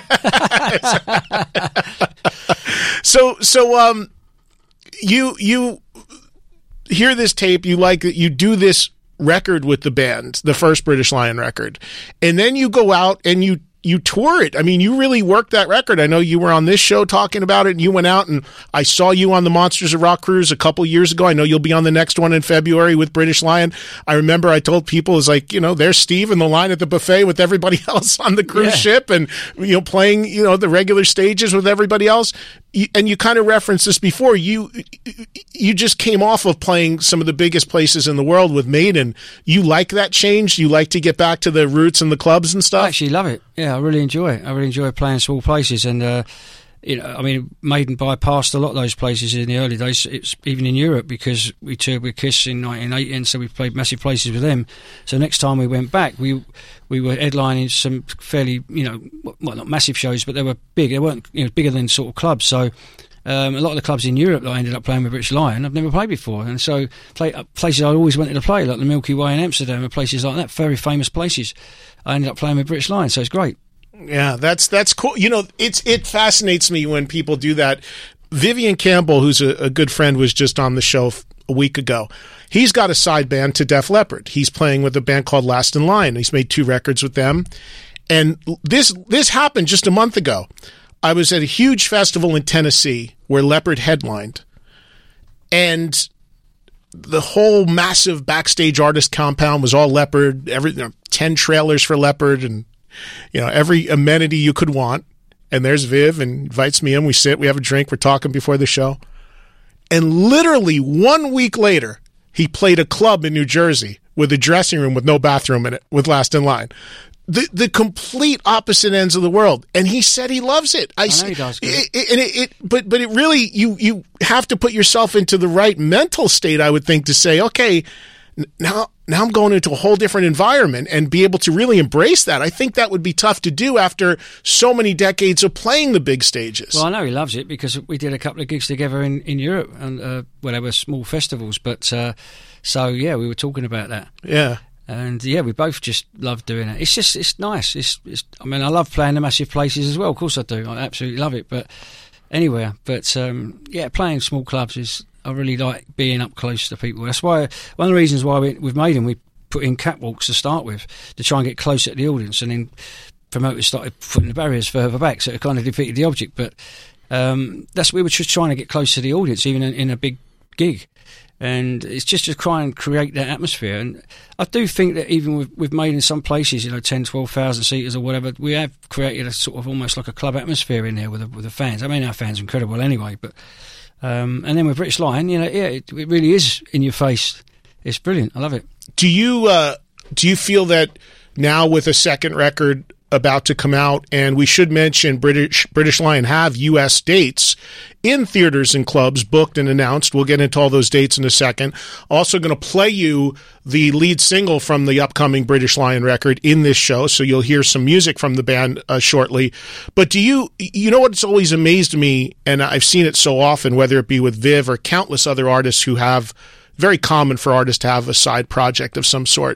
So, so um, you you hear this tape. You like it. You do this record with the band, the first British Lion record, and then you go out and you you tour it. I mean, you really worked that record. I know you were on this show talking about it, and you went out, and I saw you on the Monsters of Rock cruise a couple years ago. I know you'll be on the next one in February with British Lion. I remember I told people, it's like, you know, there's Steve in the line at the buffet with everybody else on the cruise Yeah. ship, and, you know, playing, you know, the regular stages with everybody else. You, and you kind of referenced this before. You you just came off of playing some of the biggest places in the world with Maiden. You like that change? You like to get back to the roots and the clubs and stuff? I actually love it. Yeah, I really enjoy it. I really enjoy playing small places, and uh, you know, I mean, Maiden bypassed a lot of those places in the early days. It's even in Europe, because we toured with Kiss in nineteen eighty, and so we played massive places with them. So next time we went back, we we were headlining some fairly, you know, well, not massive shows, but they were big. They weren't, you know, bigger than sort of clubs. So um, a lot of the clubs in Europe that I ended up playing with British Lion, I've never played before, and so play, uh, places I always wanted to play, like the Milky Way in Amsterdam, and places like that, very famous places, I ended up playing with British Lion. So it's great. Yeah, that's that's cool. You know, it's it fascinates me when people do that. Vivian Campbell, who's a, a good friend, was just on the show f- a week ago. He's got a side band to Def Leppard. He's playing with a band called Last in Line. He's made two records with them. And this this happened just a month ago. I was at a huge festival in Tennessee where Leppard headlined. And the whole massive backstage artist compound was all Leppard. Every you know, ten trailers for Leppard, and you know, every amenity you could want. And there's Viv, and invites me in. We sit, we have a drink, we're talking before the show. And literally one week later, he played a club in New Jersey with a dressing room with no bathroom in it, with Last in Line. The the complete opposite ends of the world. And he said he loves it. I, I know he does. It, it, and it, it, but but it really, you you have to put yourself into the right mental state, I would think, to say, okay, now now I'm going into a whole different environment, and be able to really embrace that. I think that would be tough to do after so many decades of playing the big stages. Well, I know he loves it, because we did a couple of gigs together in, in Europe, and uh, well, they were small festivals, but uh, so yeah, we were talking about that. Yeah. And yeah, we both just love doing it. It's just, it's nice. It's, it's. I mean, I love playing the massive places as well. Of course I do. I absolutely love it. But anywhere. But um, yeah, playing small clubs is, I really like being up close to people. That's why, one of the reasons why we, with Maiden, we put in catwalks to start with, to try and get closer to the audience, and then promoters started putting the barriers further back, so it kind of defeated the object. But um, that's, we were just trying to get close to the audience, even in, in a big gig. And it's just to try and create that atmosphere. And I do think that even with, with Maiden, in some places, you know, ten, twelve thousand seaters or whatever, we have created a sort of almost like a club atmosphere in there with the, with the fans. I mean, our fans are incredible anyway. But um, and then with British Lion, you know, yeah, it, it really is in your face. It's brilliant. I love it. Do you uh, do you feel that now with a second record about to come out, and we should mention British British Lion have U S dates in theaters and clubs booked and announced. We'll get into all those dates in a second. Also going to play you the lead single from the upcoming British Lion record in this show, so you'll hear some music from the band uh, shortly. But do you, you know what's always amazed me, and I've seen it so often, whether it be with Viv or countless other artists who have, very common for artists to have a side project of some sort.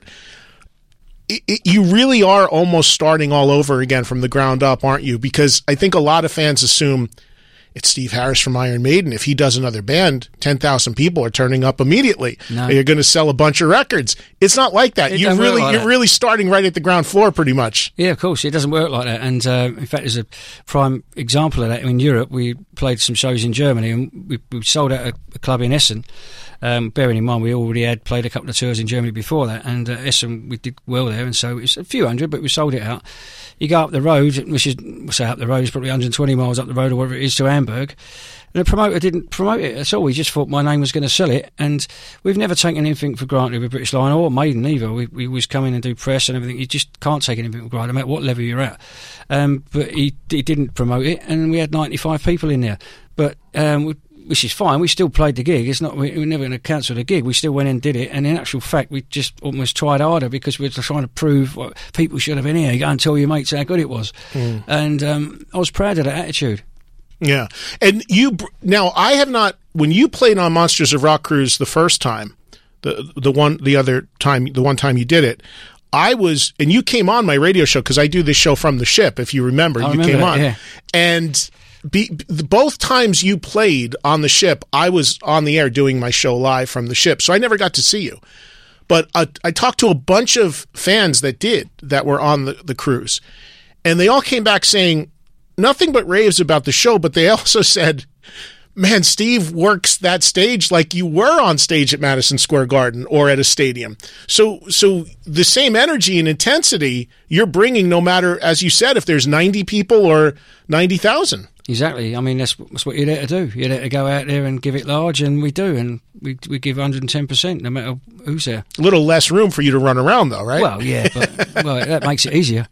It, it, you really are almost starting all over again from the ground up, aren't you? Because I think a lot of fans assume it's Steve Harris from Iron Maiden. If he does another band, ten thousand people are turning up immediately. No. You're going to sell a bunch of records. It's not like that. It You're really like you're that. really starting right at the ground floor pretty much. Yeah, of course. It doesn't work like that. And uh, in fact, there's a prime example of that. In Europe, we played some shows in Germany, and we, we sold out a, a club in Essen. Um, bearing in mind, we already had played a couple of tours in Germany before that, and uh, Essen, we did well there, and so it's a few hundred, but we sold it out. You go up the road, which is, we'll say up the road, it's probably one hundred twenty miles up the road or whatever it is to Hamburg, and the promoter didn't promote it at all. He just thought my name was going to sell it, and we've never taken anything for granted with British Lion or Maiden either. We, we always come in and do press and everything. You just can't take anything for granted, no matter what level you're at. Um, but he, he didn't promote it, and we had ninety-five people in there. But um, we, which is fine. We still played the gig. It's not we, we're never going to cancel the gig. We still went and did it. And in actual fact, we just almost tried harder because we were trying to prove what people should have been here. You go and tell your mates how good it was. Mm. And um, I was proud of that attitude. Yeah. And you now, I have not. When you played on Monsters of Rock Cruise the first time, the the one the other time, the one time you did it, I was, and you came on my radio show because I do this show from the ship. If you remember, I you remember came that, on, yeah. and. Be, both times you played on the ship, I was on the air doing my show live from the ship, so I never got to see you. But I, I talked to a bunch of fans that did, that were on the, the cruise, and they all came back saying nothing but raves about the show, but they also said, man, Steve works that stage like you were on stage at Madison Square Garden or at a stadium. So so the same energy and intensity you're bringing no matter, as you said, if there's ninety people or ninety thousand. Exactly. I mean, that's, that's what you're there to do. You're there to go out there and give it large, and we do, and we we give one hundred ten percent no matter who's there. A little less room for you to run around, though, right? Well, yeah, but well, that makes it easier.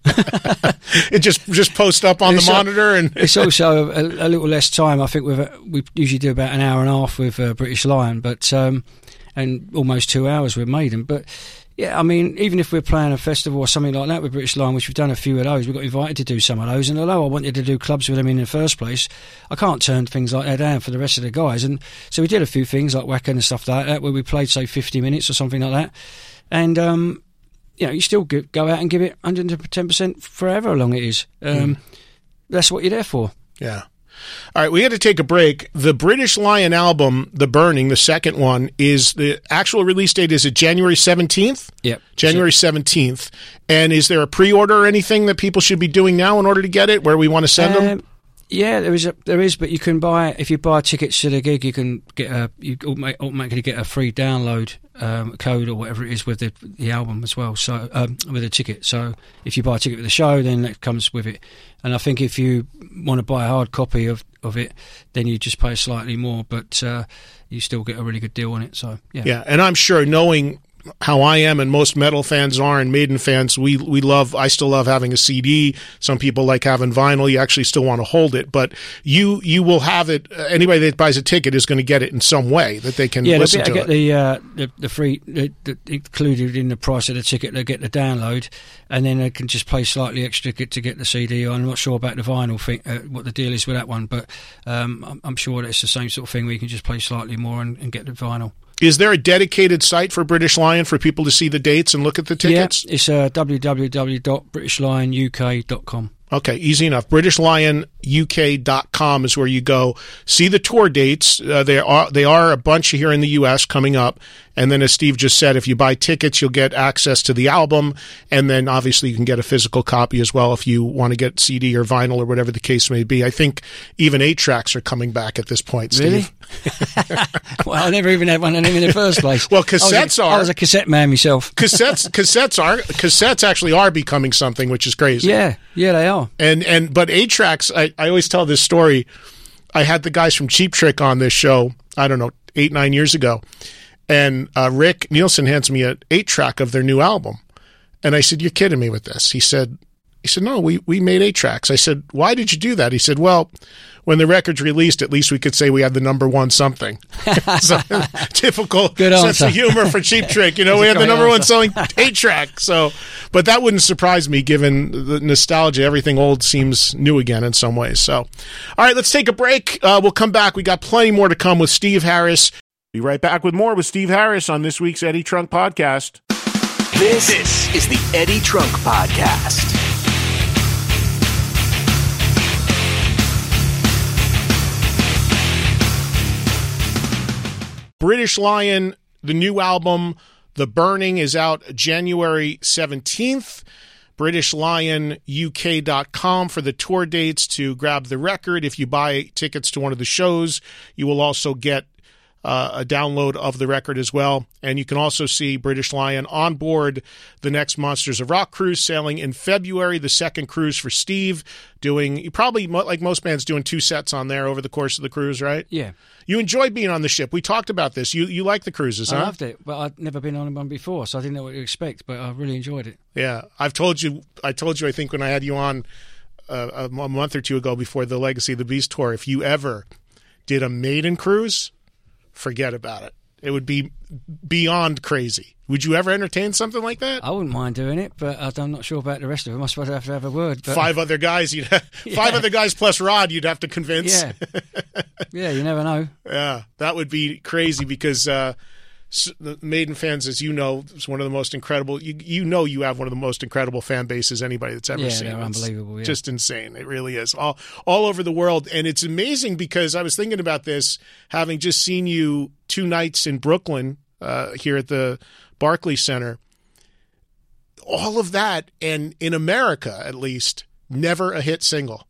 It just just post up on it's the a, monitor, and it's also a, a little less time. I think with we usually do about an hour and a half with uh, British Lion, but um, and almost two hours with Maiden, but. Yeah, I mean, even if we're playing a festival or something like that with British Lion, which we've done a few of those, we got invited to do some of those, and although I wanted to do clubs with them in the first place, I can't turn things like that down for the rest of the guys, and so we did a few things like Wacken and stuff like that, where we played, say, fifty minutes or something like that, and, um, you know, you still go out and give it one hundred ten percent for however long it is. Um, mm. That's what you're there for. Yeah. All right, we had to take a break. The British Lion album, The Burning, the second one, is the actual release date is it January seventeenth? Yep. January seventeenth. And is there a pre-order or anything that people should be doing now in order to get it, where we want to send um, them? Yeah, there is, a, there is, but you can buy, if you buy tickets to the gig, you can get a, you automatically get a free download um, code or whatever it is with the, the album as well, so um, with a ticket. So if you buy a ticket for the show, then that comes with it. And I think if you want to buy a hard copy of, of it, then you just pay slightly more, but uh, you still get a really good deal on it. So yeah, yeah, and I'm sure knowing how I am and most metal fans are and Maiden fans, we we love, I still love having a C D. Some people like having vinyl. You actually still want to hold it, but you you will have it. Anybody that buys a ticket is going to get it in some way that they can yeah, listen to get it. The, uh, the the free the, the, included in the price of the ticket. They get the download, and then they can just pay slightly extra to get, to get the C D. I'm not sure about the vinyl thing, uh, what the deal is with that one, but um, I'm, I'm sure that it's the same sort of thing where you can just pay slightly more and, and get the vinyl. Is there a dedicated site for British Lion for people to see the dates and look at the tickets? Yeah, it's uh, w w w dot british lion u k dot com. Okay, easy enough. british lion u k dot com is where you go. See the tour dates. Uh, there are they are a bunch here in the U S coming up. And then, as Steve just said, if you buy tickets, you'll get access to the album. And then, obviously, you can get a physical copy as well if you want to get C D or vinyl or whatever the case may be. I think even eight tracks are coming back at this point, Steve. Really? Well, I never even had one of them in the first place. Well, cassettes I a, are. I was a cassette man myself. cassettes, cassettes are. Cassettes actually are becoming something, which is crazy. Yeah, yeah, they are. And and but eight tracks. I, I always tell this story. I had the guys from Cheap Trick on this show. I don't know, eight nine years ago. And uh, Rick Nielsen hands me an eight-track of their new album. And I said, you're kidding me with this. He said, He said, no, we, we made eight tracks. I said, why did you do that? He said, well, when the record's released, at least we could say we had the number one something. So, typical Good sense answer. of humor for Cheap Trick. You know, we had the number one selling eight track. So, but that wouldn't surprise me given the nostalgia. Everything old seems new again in some ways. So, all right, let's take a break. Uh, we'll come back. We got plenty more to come with Steve Harris. Be right back with more with Steve Harris on this week's Eddie Trunk Podcast. This, this is the Eddie Trunk Podcast. British Lion, the new album, The Burning, is out January seventeenth. British Lion U K dot com for the tour dates to grab the record. If you buy tickets to one of the shows, you will also get uh, a download of the record as well. And you can also see British Lion on board the next Monsters of Rock cruise sailing in February, the second cruise for Steve, doing, probably like most bands, doing two sets on there over the course of the cruise, right? Yeah. You enjoy being on the ship. We talked about this. You you like the cruises, huh? I loved it, but I'd never been on one before, so I didn't know what to expect, but I really enjoyed it. Yeah. I've told you, I told you, I think when I had you on uh, a month or two ago before the Legacy of the Beast tour, if you ever did a maiden cruise, forget about it. It would be beyond crazy. Would you ever entertain something like that? I wouldn't mind doing it, but I'm not sure about the rest of them. I suppose I'd have to have a word. But, Five other guys, you'd have, Yeah. five other guys plus Rod, you'd have to convince. Yeah. Yeah, you never know. Yeah, that would be crazy because uh, s- the Maiden fans, as you know, is one of the most incredible. You you know you have one of the most incredible fan bases anybody that's ever Yeah, seen. they're It's unbelievable, yeah. just insane. It really is all all over the world, and it's amazing because I was thinking about this, having just seen you two nights in Brooklyn uh, here at the Barclays Center. All of that, and in America at least, never a hit single.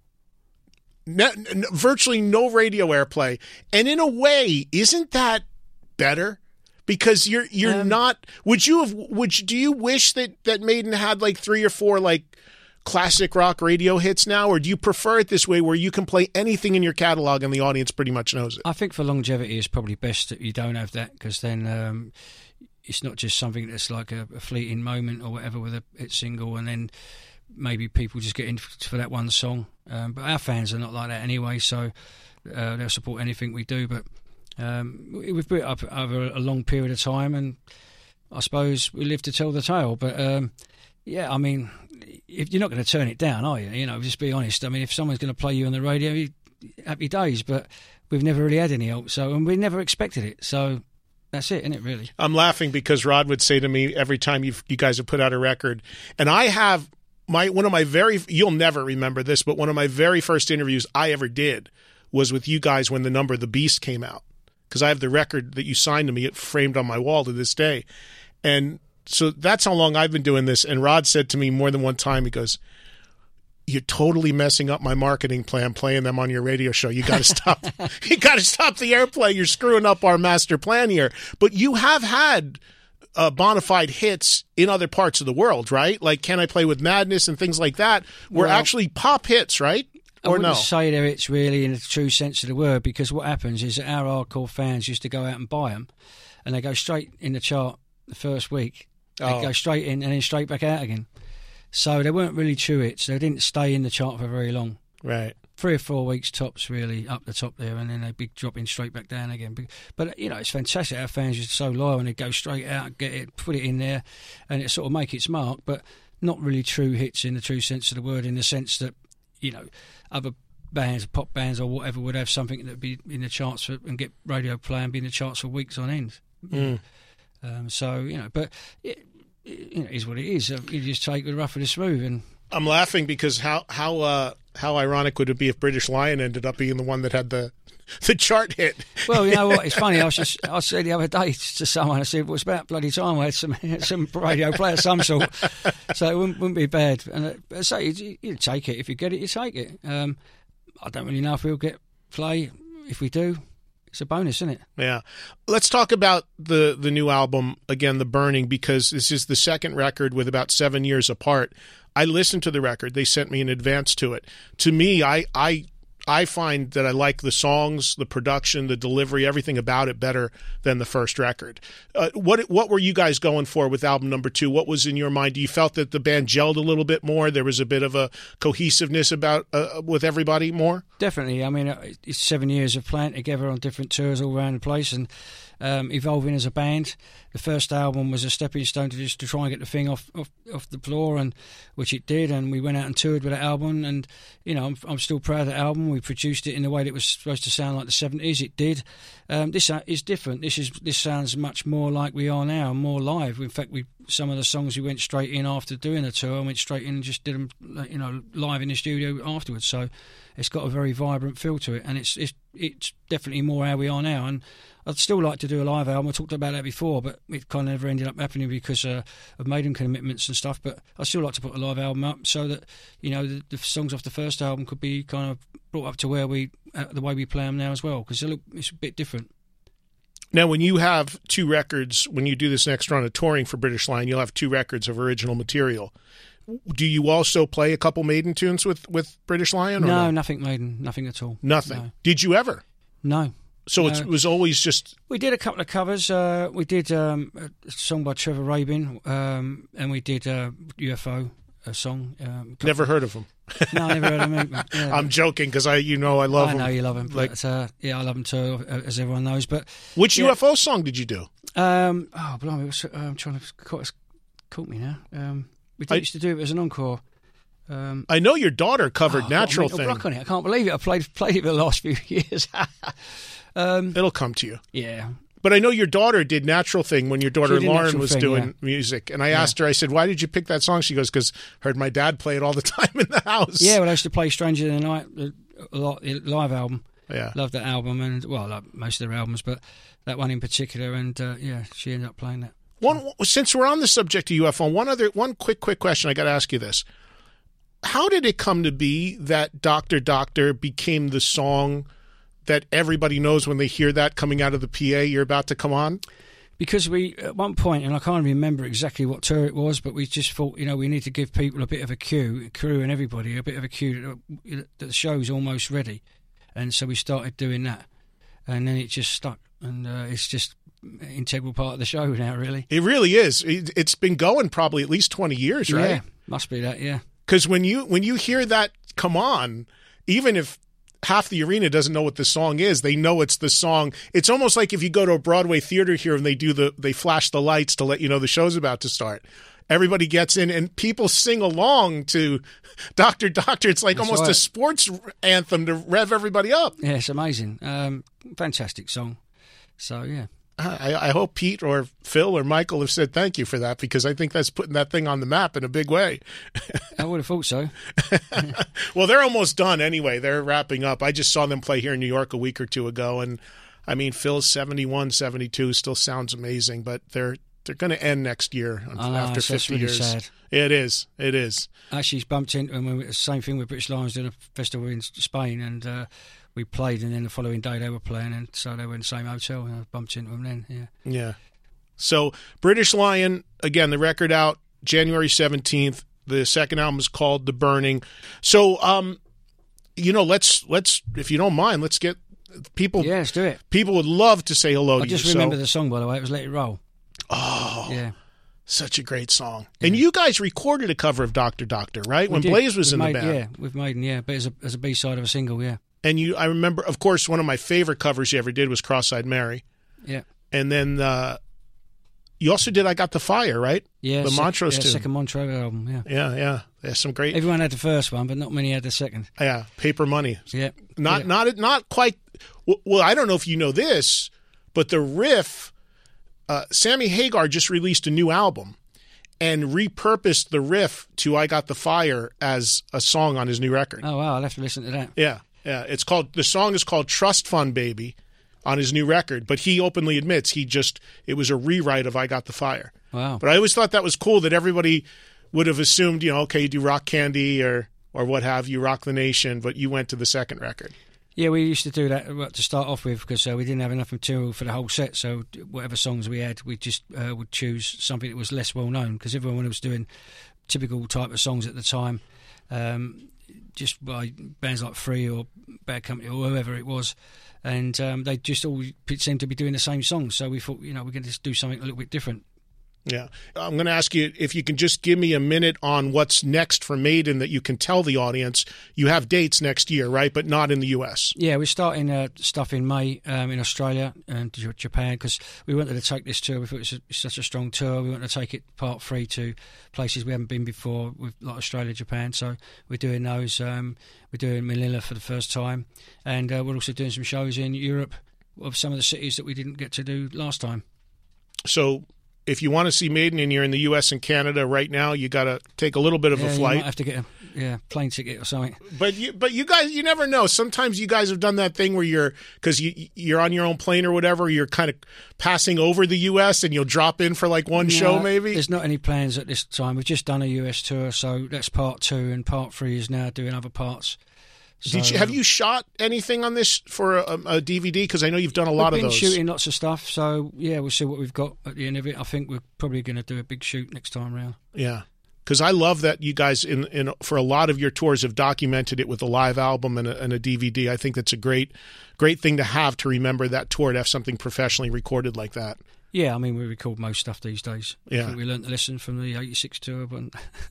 Ne- n- virtually no radio airplay, and in a way, isn't that better? Because you're you're Um, not. Would you have? Would you, do you wish that that Maiden had like three or four like classic rock radio hits now, or do you prefer it this way, where you can play anything in your catalog and the audience pretty much knows it? I think for longevity, it's probably best that you don't have that, because then um, it's not just something that's like a, a fleeting moment or whatever with a hit single, and then maybe people just get in for that one song. Um, but our fans are not like that anyway, so uh, they'll support anything we do. But um, we've built up over a long period of time, and I suppose we live to tell the tale. But um, yeah, I mean, if you're not going to turn it down, are you? You know, just be honest. I mean, if someone's going to play you on the radio, you, happy days. But we've never really had any help, so and we never expected it. So that's it, isn't it? Really. I'm laughing because Rod would say to me every time you you guys have put out a record, and I have. My one of my very you'll never remember this, but one of my very first interviews I ever did was with you guys when the Number the Beast came out, because I have the record that you signed to me, it framed on my wall to this day, and so that's how long I've been doing this. And Rod said to me more than one time, he goes, "You're totally messing up my marketing plan playing them on your radio show. You got to stop. You got to stop the airplay. You're screwing up our master plan here." But you have had Uh, bona fide hits in other parts of the world, right? Like Can I Play With Madness and things like that were Well, actually pop hits, right? I Or wouldn't no? say they're hits really in the true sense of the word, because what happens is that our hardcore fans used to go out and buy them, and they go straight in the chart the first week. They Oh. go straight in and then straight back out again. So they weren't really true hits. They didn't stay in the chart for very long. Right. Three or four weeks tops, really, up the top there, and then they'd be dropping straight back down again. But, you know, it's fantastic. Our fans are so loyal, and they go straight out, get it, put it in there, and it sort of make its mark, but not really true hits in the true sense of the word, in the sense that, you know, other bands, pop bands or whatever, would have something that would be in the charts for, and get radio play and be in the charts for weeks on end. Mm. Um, so, you know, but it, it, you know, it is what it is. You just take the rough with the smooth. And I'm laughing because how how uh, how ironic would it be if British Lion ended up being the one that had the the chart hit? Well, you know what? It's funny. I was just I said the other day to someone, I said, "Well, it's about bloody time I had some some radio play of some sort." So it wouldn't, wouldn't be bad. And I say you, you take it if you get it, you take it. Um, I don't really know if we'll get play. If we do, it's a bonus, isn't it? Yeah. Let's talk about the the new album again, The Burning, because this is the second record with about seven years apart. I listened to the record. They sent me in advance to it. To me, I I I find that I like the songs, the production, the delivery, everything about it better than the first record. Uh, what what were you guys going for with album number two? What was in your mind? Do you felt that the band gelled a little bit more? There was a bit of a cohesiveness about uh, with everybody more? Definitely. I mean, it's seven years of playing together on different tours all around the place and um, evolving as a band. The first album was a stepping stone to just to try and get the thing off, off off the floor, and which it did. And we went out and toured with that album. And you know, I'm, I'm still proud of that album. We produced it in the way that it was supposed to sound like the seventies. It did. Um, this is different. This is this sounds much more like we are now, more live. In fact, we some of the songs we went straight in after doing the tour. I went straight in and just did them, you know, live in the studio afterwards. So it's got a very vibrant feel to it, and it's it's it's definitely more how we are now. And I'd still like to do a live album. I talked about that before, but it kind of never ended up happening because uh, of Maiden commitments and stuff. But I still like to put a live album up so that, you know, the, the songs off the first album could be kind of brought up to where we, uh, the way we play them now as well, because it's a bit different. Now, when you have two records, when you do this next run of touring for British Lion, you'll have two records of original material. Do you also play a couple Maiden tunes with, with British Lion? Or no, no, nothing Maiden, nothing at all. Nothing. No. Did you ever? No. So no. It was always just... We did a couple of covers. Uh, we did um, a song by Trevor Rabin, um, and we did uh, U F O, a song. Um, never heard of him. No, I never heard of him. Yeah. I'm joking because I, you know, I love I him. know you love him. Like, but, uh, yeah, I love him too, as everyone knows. But which yeah. U F O song did you do? Um, oh, blimey, was, uh, I'm trying to caught, caught me now. Um, we did, I, used to do it as an encore. Um, I know your daughter covered oh, Natural I've got a Thing. block on it. I can't believe it. I played played it for the last few years. um, It'll come to you. Yeah. But I know your daughter did Natural Thing when your daughter Lauren was thing, doing yeah. music. And I yeah. asked her, I said, why did you pick that song? She goes, because heard my dad play it all the time in the house. Yeah, well, I used to play Stranger Than the Night, a lot, a live album. Yeah. Loved that album, and well, I love most of their albums, but that one in particular. And uh, yeah, she ended up playing that. One, since we're on the subject of U F O, one other, one quick, quick question. I got to ask you this. How did it come to be that Doctor Doctor became the song that everybody knows when they hear that coming out of the P A you're about to come on? Because we, at one point, and I can't remember exactly what tour it was, but we just thought, you know, we need to give people a bit of a cue, crew and everybody, a bit of a cue that the show's almost ready. And so we started doing that. And then it just stuck. And uh, it's just an integral part of the show now, really. It really is. It's been going probably at least twenty years, right? Yeah, must be that, yeah. Because when you when you hear that come on, even if half the arena doesn't know what the song is, they know it's the song. It's almost like if you go to a Broadway theater here and they do the they flash the lights to let you know the show's about to start. Everybody gets in and people sing along to Doctor Doctor. It's like That's almost right. a sports anthem to rev everybody up. Yeah, it's amazing. Um, fantastic song. So, yeah. I, I hope Pete or Phil or Michael have said thank you for that, because I think that's putting that thing on the map in a big way. I would have thought so. Well, they're almost done anyway. They're wrapping up. I just saw them play here in New York a week or two ago, and I mean, Phil's seventy-one, seventy-two, still sounds amazing, but they're they're going to end next year I know, after so fifty really years. Sad. It is. It is. Actually, bumped into them. The same thing with British Lions doing a festival in Spain, and uh, we played, and then the following day they were playing, and so they were in the same hotel, and I bumped into them then, yeah. Yeah. So, British Lion, again, the record out January seventeenth. The second album is called The Burning. So, um, you know, let's, let's if you don't mind, let's get people. Yeah, let's do it. People would love to say hello I to you. just remember so. the song, by the way. It was Let It Roll. Oh. Yeah. Such a great song. Yeah. And you guys recorded a cover of Doctor Doctor, right? We when did. Blaze was We've in made, the band. Yeah, with Maiden, yeah. But as a, as a B-side of a single, yeah. And you, I remember, of course, one of my favorite covers you ever did was Cross-Eyed Mary. Yeah. And then uh, you also did I Got the Fire, right? Yeah. The sec- Montrose yeah, tune. second Montrose album, yeah. Yeah, yeah. There's some great. Everyone had the first one, but not many had the second. Yeah, Paper Money. Yeah. Not, yeah. not, not quite. Well, I don't know if you know this, but the riff, uh, Sammy Hagar just released a new album and repurposed the riff to I Got the Fire as a song on his new record. Oh, wow. I'll have to listen to that. Yeah, yeah. It's called, the song is called Trust Fund Baby on his new record, but he openly admits he just, it was a rewrite of I Got the Fire. Wow. But I always thought that was cool that everybody would have assumed, you know, okay, you do Rock Candy or, or what have you, Rock the Nation, but you went to the second record. Yeah, we used to do that to start off with because uh, we didn't have enough material for the whole set. So whatever songs we had, we just uh, would choose something that was less well known because everyone was doing typical type of songs at the time. Um, just by bands like Free or Bad Company or whoever it was, and um, they just all seemed to be doing the same songs. So we thought, you know, we're going to do something a little bit different. Yeah. I'm going to ask you if you can just give me a minute on what's next for Maiden that you can tell the audience. You have dates next year, right? But not in the U S. Yeah, we're starting uh, stuff in May um, in Australia and Japan, because we wanted to take this tour. We thought it was a, such a strong tour. We wanted to take it part three to places we haven't been before, with like Australia, Japan. So we're doing those. Um, we're doing Manila for the first time. And uh, we're also doing some shows in Europe of some of the cities that we didn't get to do last time. So if you want to see Maiden and you're in the U S and Canada right now, you got to take a little bit of yeah, a flight. You might have to get a yeah, plane ticket or something. But you, but you guys, you never know. Sometimes you guys have done that thing where you're, because you, you're on your own plane or whatever, you're kind of passing over the U S and you'll drop in for like one no, show maybe? There's not any plans at this time. We've just done a U S tour, so that's part two, and part three is now doing other parts. So, Did you, have you shot anything on this for a, a D V D? Because I know you've done a lot we've of been those. shooting lots of stuff, so yeah, we'll see what we've got at the end of it. I think we're probably going to do a big shoot next time round. Yeah, because I love that you guys, in, in for a lot of your tours, have documented it with a live album and a, and a D V D. I think that's a great, great thing to have to remember that tour, to have something professionally recorded like that. Yeah, I mean, we record most stuff these days. Yeah. I think we learned the lesson from the eighty-six tour but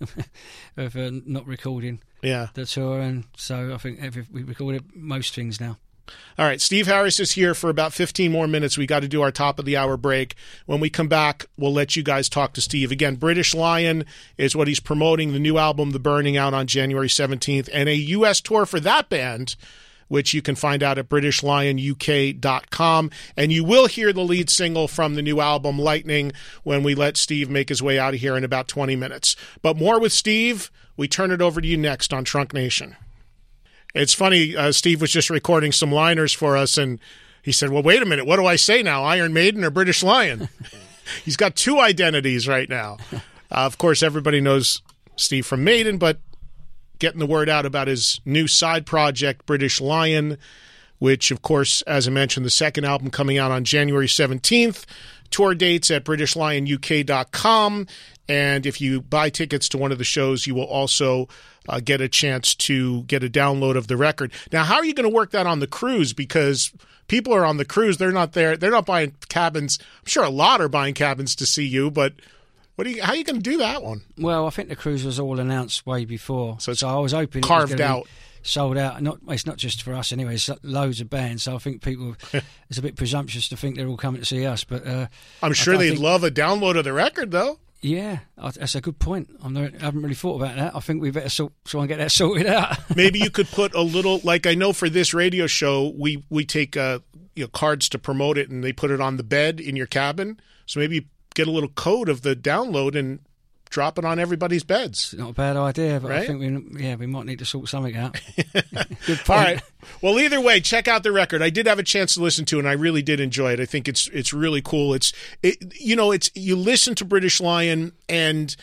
of uh, not recording yeah. the tour, and so I think every, we recorded most things now. All right, Steve Harris is here for about fifteen more minutes. We got to do our top of the hour break. When we come back, we'll let you guys talk to Steve. Again, British Lion is what he's promoting, the new album, The Burning, out on January seventeenth, and a U S tour for that band, which you can find out at British Lion U K dot com. And you will hear the lead single from the new album, Lightning, when we let Steve make his way out of here in about twenty minutes. But more with Steve. We turn it over to you next on Trunk Nation. It's funny, uh, Steve was just recording some liners for us, and he said, well, wait a minute, what do I say now, Iron Maiden or British Lion? He's got two identities right now. Uh, of course, everybody knows Steve from Maiden, but getting the word out about his new side project, British Lion, which, of course, as I mentioned, the second album coming out on January seventeenth. Tour dates at British Lion U K dot com. And if you buy tickets to one of the shows, you will also uh, get a chance to get a download of the record. Now, how are you going to work that on the cruise? Because people are on the cruise. They're not there. They're not buying cabins. I'm sure a lot are buying cabins to see you, but What are you? How are you going to do that one? Well, I think the cruise was all announced way before, so, it's so I was hoping carved it was out, sold out. Not it's not just for us anyway. It's loads of bands, so I think people it's a bit presumptuous to think they're all coming to see us. But uh, I'm sure I, I they'd think, love a download of the record, though. Yeah, that's a good point. I'm not, I haven't really thought about that. I think we better sort, try and get that sorted out. Maybe you could put a little, like I know for this radio show, we we take uh, you know, cards to promote it, and they put it on the bed in your cabin. So maybe you get a little code of the download and drop it on everybody's beds. It's not a bad idea, but right? I think we yeah we might need to sort something out. Good point. All right. Well, either way, check out the record. I did have a chance to listen to it, and I really did enjoy it. I think it's it's really cool. It's it, you know, it's you listen to British Lion, and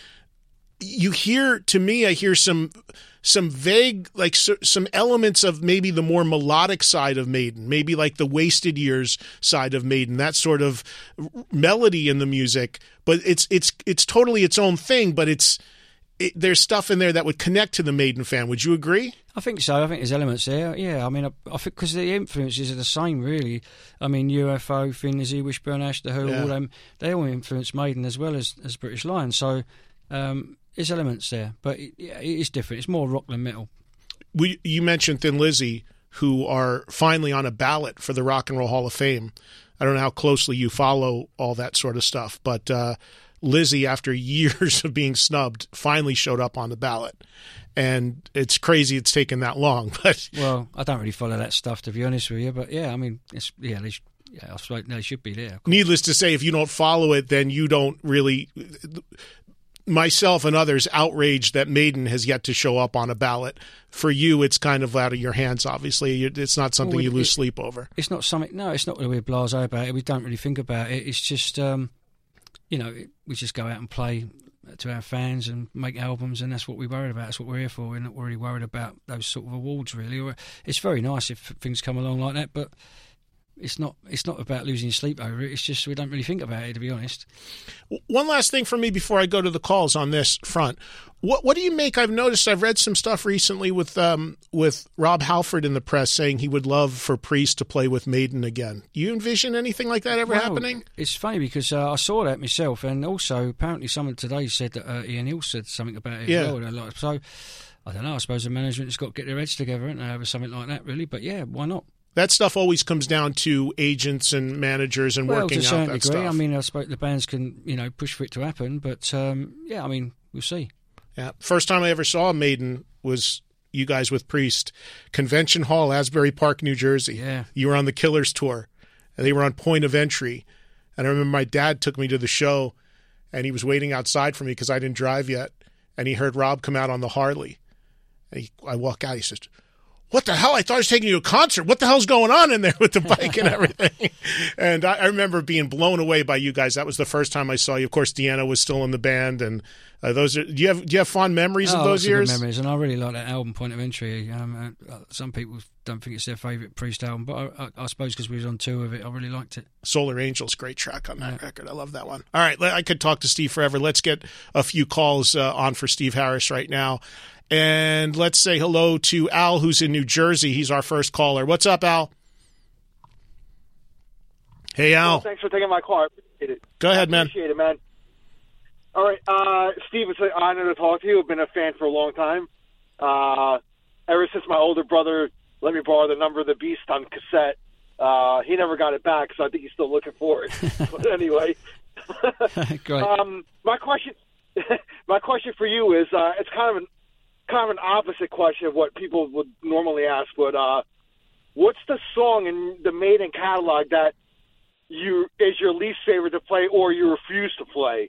you hear, to me, I hear some some vague, like so, some elements of maybe the more melodic side of Maiden, maybe like the Wasted Years side of Maiden, that sort of melody in the music. But it's it's it's totally its own thing. But it's it, there's stuff in there that would connect to the Maiden fan. Would you agree? I think so. I think there's elements there. Yeah, I mean, I, I think because the influences are the same, really. I mean, U F O, Thin Lizzy, Wishbone Ash, The Who, Yeah. all them, they all influence Maiden as well as, as British Lion. So um, there's elements there, but it, yeah, it is different. It's more rock than metal. We, you mentioned Thin Lizzy, who are finally on a ballot for the Rock and Roll Hall of Fame. I don't know how closely you follow all that sort of stuff, but uh, Lizzy, after years of being snubbed, finally showed up on the ballot. And it's crazy it's taken that long. But Well, I don't really follow that stuff, to be honest with you, but yeah, I mean, it's yeah, they, sh- yeah, I suppose they should be there. needless to say, if you don't follow it, then you don't really... Myself and others outraged that Maiden has yet to show up on a ballot. For you, it's kind of out of your hands, obviously. It's not something Well, you it- lose sleep over. It's not something. No, it's not that we're blasé about it. We don't really think about it. It's just, um, you know, it, we just go out and play to our fans and make albums, and that's what we're worried about. That's what we're here for. We're not really worried about those sort of awards, really. Or, it's very nice if things come along like that, but it's not it's not about losing sleep over it. It's just we don't really think about it, to be honest. One last thing for me before I go to the calls on this front. What what do you make? I've noticed I've read some stuff recently with um with Rob Halford in the press saying he would love for Priest to play with Maiden again. Do you envision anything like that ever well, happening? It's funny because uh, I saw that myself, and also apparently someone today said that uh, Ian Hill said something about it Yeah. as well. Like, so I don't know. I suppose the management has got to get their heads together and have something like that, really. But yeah, why not? That stuff always comes down to agents and managers and well, working to a out certain that degree. stuff. I mean, I suppose the bands can, you know, push for it to happen, but um, yeah, I mean, we'll see. Yeah. First time I ever saw Maiden was you guys with Priest. Convention Hall, Asbury Park, New Jersey. Yeah. You were on the Killers tour, and they were on Point of Entry. And I remember my dad took me to the show, and he was waiting outside for me because I didn't drive yet. And he heard Rob come out on the Harley. And he, I walk out, he says, "What the hell? I thought I was taking you to a concert. What the hell's going on in there with the bike and everything?" And I, I remember being blown away by you guys. That was the first time I saw you. Of course, Deanna was still in the band, and uh, those are. Do you have do you have fond memories oh, of those lots years? Of good memories, and I really like that album, Point of Entry. Um, uh, some people don't think it's their favourite Priest album, but I, I, I suppose because we was on tour with it, I really liked it. Solar Angels, great track on that yeah. record. I love that one. All right, I could talk to Steve forever. Let's get a few calls uh, on for Steve Harris right now. And let's say hello to Al, who's in New Jersey. He's our first caller. What's up, Al? Hey, Al. Well, thanks for taking my call. I appreciate it. Go ahead, man. Appreciate it, man. All right, uh, Steve, it's an honor to talk to you. I've been a fan for a long time. Uh, ever since my older brother let me borrow the Number of the Beast on cassette. Uh, he never got it back, so I think he's still looking for it. But anyway, Great. um, my question, my question for you is, uh, it's kind of an kind of an opposite question of what people would normally ask. But uh, what's the song in the Maiden catalog that you is your least favorite to play, or you refuse to play?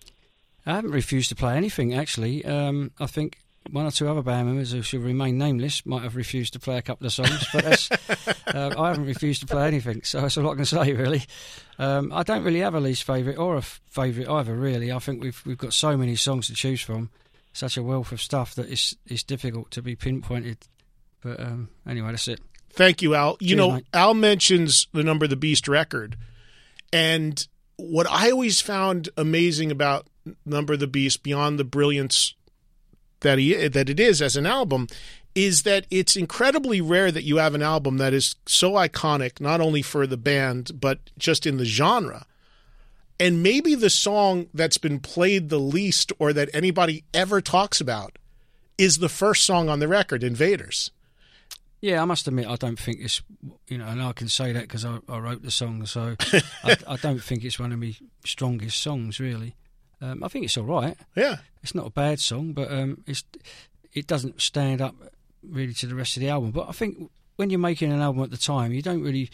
I haven't refused to play anything, actually. Um, I think one or two other band members who should remain nameless might have refused to play a couple of songs, but that's, uh, I haven't refused to play anything, so that's all I can say, really. Um, I don't really have a least favourite or a f- favourite either, really. I think we've we've got so many songs to choose from, such a wealth of stuff that it's, it's difficult to be pinpointed. But um, anyway, that's it. Thank you, Al. You Cheers, know, mate. Al mentions the Number of the Beast record, and what I always found amazing about Number of the Beast, beyond the brilliance that he that it is as an album, is that it's incredibly rare that you have an album that is so iconic, not only for the band but just in the genre. And maybe the song that's been played the least, or that anybody ever talks about, is the first song on the record, Invaders. Yeah, I must admit, I don't think it's, you know, and I can say that because I, I wrote the song, so I, I don't think it's one of my strongest songs, really. Um, I think it's all right. Yeah. It's not a bad song, but um, it's it doesn't stand up really to the rest of the album. But I think when you're making an album at the time, you don't really,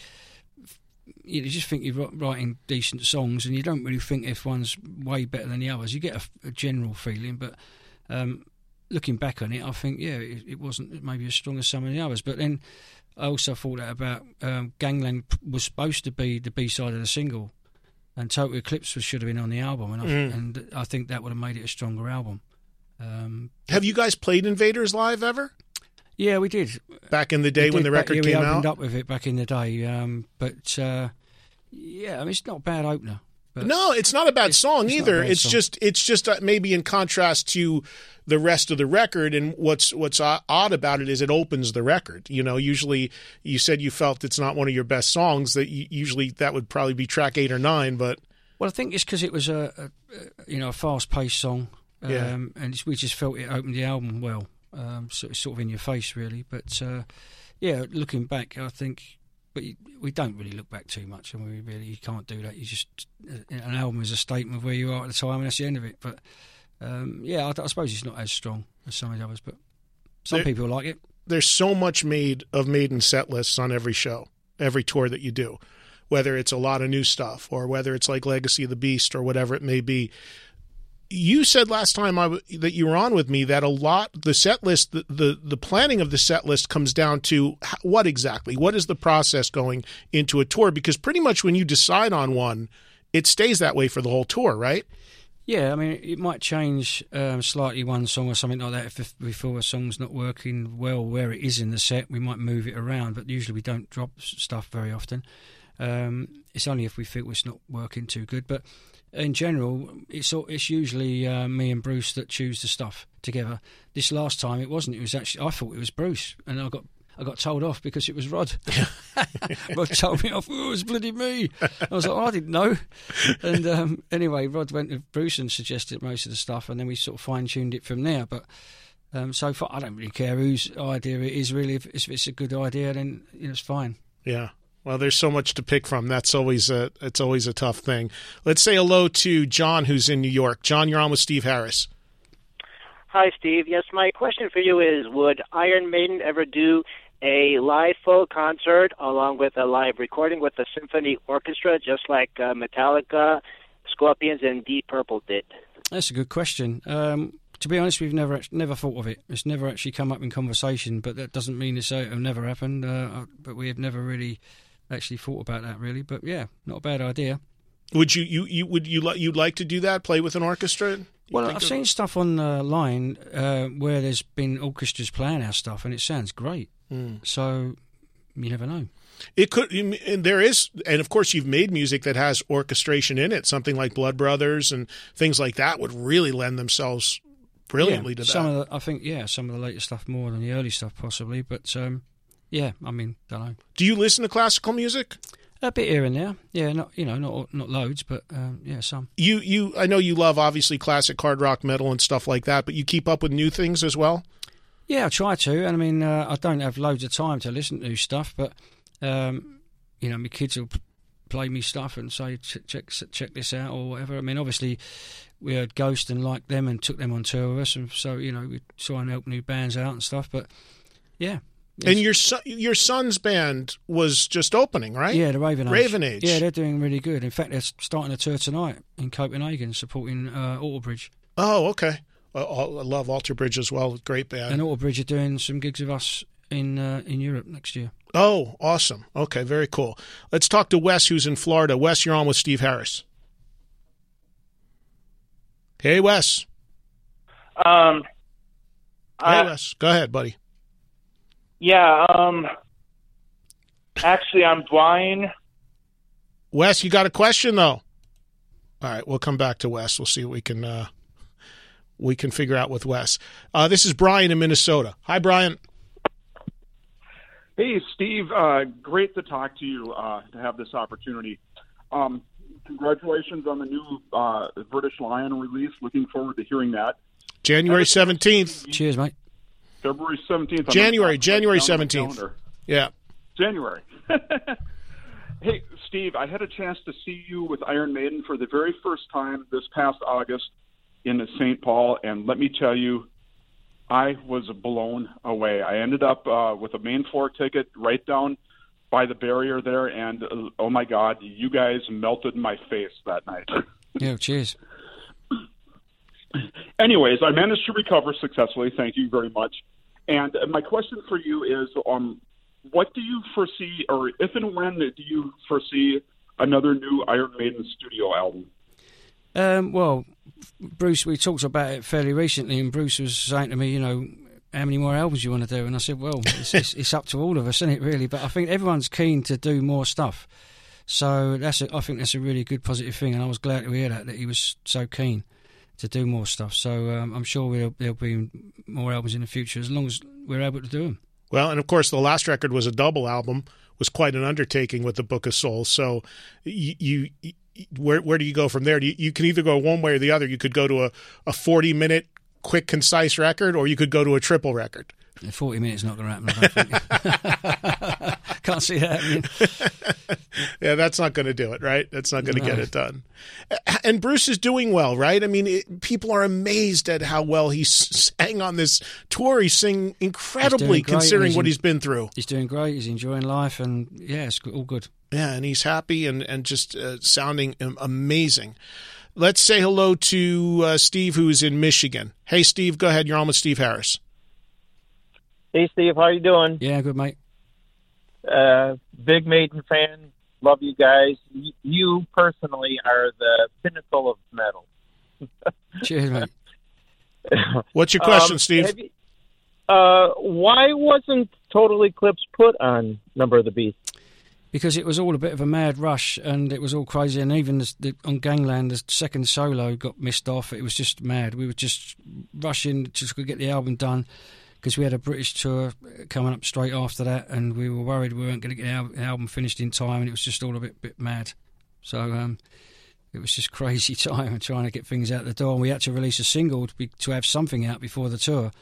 you just think you're writing decent songs, and you don't really think if one's way better than the others. You get a, a general feeling, but um, looking back on it, I think, yeah, it, it wasn't maybe as strong as some of the others. But then I also thought that about um, Gangland was supposed to be the B-side of the single, and Total Eclipse was, should have been on the album, and I, Mm. and I think that would have made it a stronger album. Um, Have you guys played Invaders live ever? yeah, we did. Back in the day We when did the back- record yeah, came we opened out? up with it back in the day, um, but uh, yeah, I mean, it's not a bad opener. But No, it's not a bad It's- song it's not a either. bad It's song. just it's just uh, maybe in contrast to the rest of the record. And what's what's o- odd about it is it opens the record. You know, usually you said you felt it's not one of your best songs. That you, usually that would probably be track eight or nine. But Well, I think it's because it was a, a, a you know a fast-paced song, um, Yeah. and it's, we just felt it opened the album well. Um, so it's sort of in your face, really. But uh, yeah, looking back, I think, but you, we don't really look back too much, and we really you can't do that. You just an album is a statement of where you are at the time, and that's the end of it. But um, yeah, I, I suppose it's not as strong as some of the others, but some There- people like it. there's so much made of Maiden set lists on every show, every tour that you do, whether it's a lot of new stuff or whether it's like Legacy of the Beast or whatever it may be. You said last time I w- that you were on with me that a lot, the set list, the, the, the planning of the set list comes down to h- what exactly? What is the process going into a tour? Because pretty much when you decide on one, it stays that way for the whole tour, right? Yeah, I mean, it might change um, slightly one song or something like that. If, if we feel a song's not working well where it is in the set, we might move it around, but usually we don't drop s- stuff very often. Um, it's only if we feel it's not working too good. But in general, it's it's usually uh, me and Bruce that choose the stuff together. This last time it wasn't. It was actually, I thought it was Bruce, and I got I got told off because it was Rod. Rod told me off. Oh, it was bloody me. I was like, oh, I didn't know. And um, anyway, Rod went with Bruce and suggested most of the stuff, and then we sort of fine-tuned it from there. But um, so far, I don't really care whose idea it is, really. If, if it's a good idea, then you know, it's fine. Yeah. Well, there's so much to pick from. That's always a, it's always a tough thing. Let's say hello to John, who's in New York. John, you're on with Steve Harris. Hi, Steve. Yes, my question for you is, would Iron Maiden ever do a live full concert along with a live recording with a symphony orchestra, just like uh, Metallica, Scorpions, and Deep Purple did? That's a good question. Um, to be honest, we've never never thought of it. It's never actually come up in conversation, but that doesn't mean to say it'll never happen. Uh, but we have never really actually thought about that, really. But yeah, not a bad idea. Would you you, you would you li- you'd like to do that? Play with an orchestra? You well, I've seen stuff online uh, where there's been orchestras playing our stuff, and it sounds great. Mm. So you never know. It could, and there is, and of course, you've made music that has orchestration in it. Something like Blood Brothers and things like that would really lend themselves brilliantly yeah, to that. Some of the, I think, yeah, some of the later stuff more than the early stuff, possibly. But um, yeah, I mean, don't know. Do you listen to classical music? A bit here and there, yeah. Not you know, not not loads, but um, yeah, some. You you, I know you love obviously classic hard rock, metal, and stuff like that. But you keep up with new things as well. Yeah, I try to. And I mean, uh, I don't have loads of time to listen to new stuff, but um, you know, my kids will p- play me stuff and say, check, check check this out or whatever. I mean, obviously, we heard Ghost and liked them and took them on tour with us, and so you know, we try and help new bands out and stuff. But yeah. And your son, your son's band was just opening, right? Yeah, the Raven Age. Raven Age. Yeah, they're doing really good. In fact, they're starting a tour tonight in Copenhagen, supporting uh, Alter Bridge. Oh, okay. I love Alter Bridge as well. Great band. And Alter Bridge are doing some gigs with us in uh, in Europe next year. Oh, awesome. Okay, very cool. Let's talk to Wes, who's in Florida. Wes, you're on with Steve Harris. Hey, Wes. Um. Hey, I, Wes. Go ahead, buddy. Yeah. Um. Actually, I'm blind. Wes, you got a question though? All right, we'll come back to Wes. We'll see what we can uh, we can figure out with Wes. Uh, this is Brian in Minnesota. Hi, Brian. Hey, Steve. Uh, great to talk to you. Uh, to have this opportunity. Um, congratulations on the new uh, British Lion release. Looking forward to hearing that. January seventeenth. Cheers, mate. February seventeenth. January, January seventeenth. Yeah. January. Hey, Steve, I had a chance to see you with Iron Maiden for the very first time this past August in Saint Paul, and let me tell you, I was blown away. I ended up uh, with a main floor ticket right down by the barrier there, and uh, oh my God, you guys melted my face that night. Yeah, cheers. Anyways, I managed to recover successfully. Thank you very much. And my question for you is, um, what do you foresee, or if and when do you foresee another new Iron Maiden studio album? Um, well, Bruce, we talked about it fairly recently, and Bruce was saying to me, you know, how many more albums you want to do? And I said, well, it's, it's, it's up to all of us, isn't it, really? But I think everyone's keen to do more stuff. So that's a, I think that's a really good, positive thing, and I was glad to hear that, that he was so keen to do more stuff. So um, I'm sure we'll, there'll be more albums in the future as long as we're able to do them. Well, and of course, the last record was a double album, was quite an undertaking with the Book of Souls. So you, you, you where where do you go from there? Do you, you can either go one way or the other. You could go to a, a forty-minute, quick, concise record, or you could go to a triple record. forty minutes not going to happen, I don't think. Can't see that happening. Yeah, that's not going to do it, right? That's not going to no. get it done. And Bruce is doing well, right? I mean, it, people are amazed at how well he sang on this tour. He's singing incredibly he's considering he's what in, he's been through. He's doing great. He's enjoying life, and yeah, it's all good. Yeah, and he's happy and, and just uh, sounding amazing. Let's say hello to uh, Steve, who's in Michigan. Hey, Steve, go ahead. You're on with Steve Harris. Hey, Steve, how you doing? Yeah, good, mate. Uh, big Maiden fan. Love you guys. Y- you personally are the pinnacle of metal. Cheers, mate. What's your question, um, Steve? You, uh, why wasn't Total Eclipse put on Number of the Beast? because it was all a bit of a mad rush and it was all crazy. And even the, the, on Gangland, the second solo got missed off. It was just mad. We were just rushing just to get the album done because we had a British tour coming up straight after that, and we were worried we weren't going to get the al- album finished in time, and it was just all a bit bit mad. So um, it was just crazy time trying to get things out the door. And we had to release a single to, be, to have something out before the tour.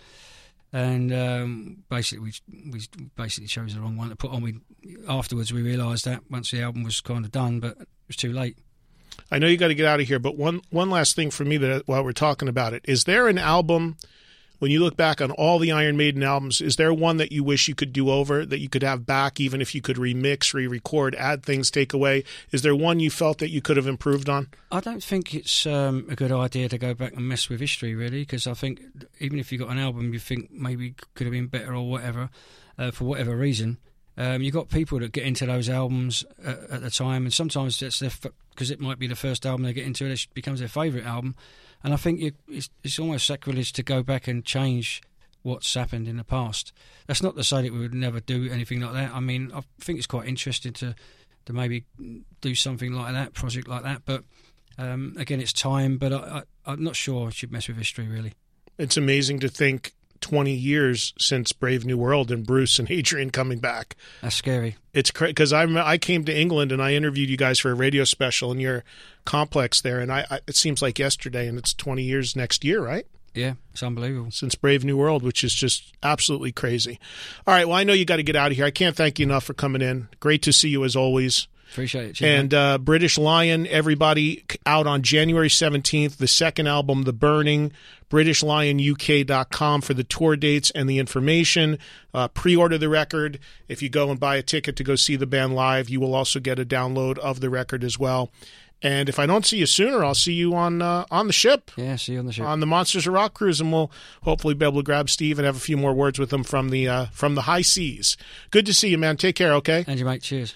And um, basically, we we basically chose the wrong one to put on. We afterwards we realised that once the album was kind of done, but it was too late. I know you got to get out of here, but one one last thing for me that while we're talking about it, is there an album when you look back on all the Iron Maiden albums? Is there one that you wish you could do over, that you could have back, even if you could remix, re-record, add things, take away? Is there one you felt that you could have improved on? I don't think it's um, a good idea to go back and mess with history, really, because I think even if you got an album you think maybe could have been better or whatever, uh, for whatever reason, um, you've got people that get into those albums at, at the time, and sometimes that's their because f- it might be the first album they get into, it becomes their favourite album. And I think you, it's, it's almost sacrilege to go back and change what's happened in the past. That's not to say that we would never do anything like that. I mean, I think it's quite interesting to, to maybe do something like that, project like that. But um, again, it's time. But I, I, I'm not sure I should mess with history, really. It's amazing to think twenty years since Brave New World and Bruce and Adrian coming back. That's scary. It's crazy because I I came to England and I interviewed you guys for a radio special in your complex there, and I, I it seems like yesterday, and it's twenty years next year, right? Yeah, it's unbelievable. Since Brave New World, which is just absolutely crazy. All right, well, I know you got to get out of here. I can't thank you enough for coming in. Great to see you as always. Appreciate it. Cheers, and uh, British Lion, everybody, out on January seventeenth, the second album, The Burning, British Lion U K dot com for the tour dates and the information. Uh, pre-order the record. If you go and buy a ticket to go see the band live, you will also get a download of the record as well. And if I don't see you sooner, I'll see you on uh, on the ship. Yeah, see you on the ship. On the Monsters of Rock cruise, and we'll hopefully be able to grab Steve and have a few more words with him from the, uh, from the high seas. Good to see you, man. Take care, okay? And you, mate. Cheers.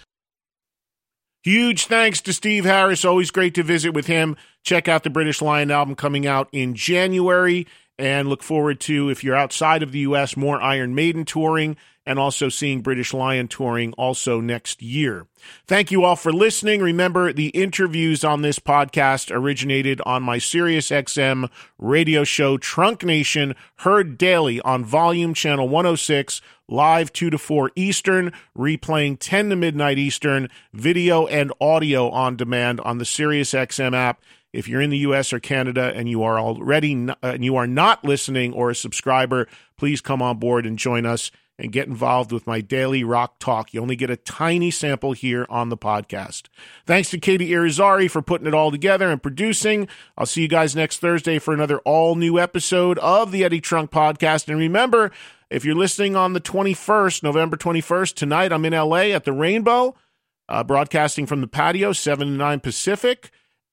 Huge thanks to Steve Harris. Always great to visit with him. Check out the British Lion album coming out in January, and look forward to, if you're outside of the U S, more Iron Maiden touring, and also seeing British Lion touring also next year. Thank you all for listening. Remember, the interviews on this podcast originated on my SiriusXM radio show, Trunk Nation, heard daily on Volume Channel one oh six, live two to four Eastern, replaying ten to midnight Eastern, video and audio on demand on the SiriusXM app. If you're in the U S or Canada and you are already n- uh, and you are not listening or a subscriber, please come on board and join us and get involved with my daily rock talk. You only get a tiny sample here on the podcast. Thanks to Katie Irizarry for putting it all together and producing. I'll see you guys next Thursday for another all-new episode of the Eddie Trunk Podcast. And remember, if you're listening on the twenty-first, November twenty-first, tonight I'm in L A at the Rainbow, uh, broadcasting from the patio, seven to nine Pacific.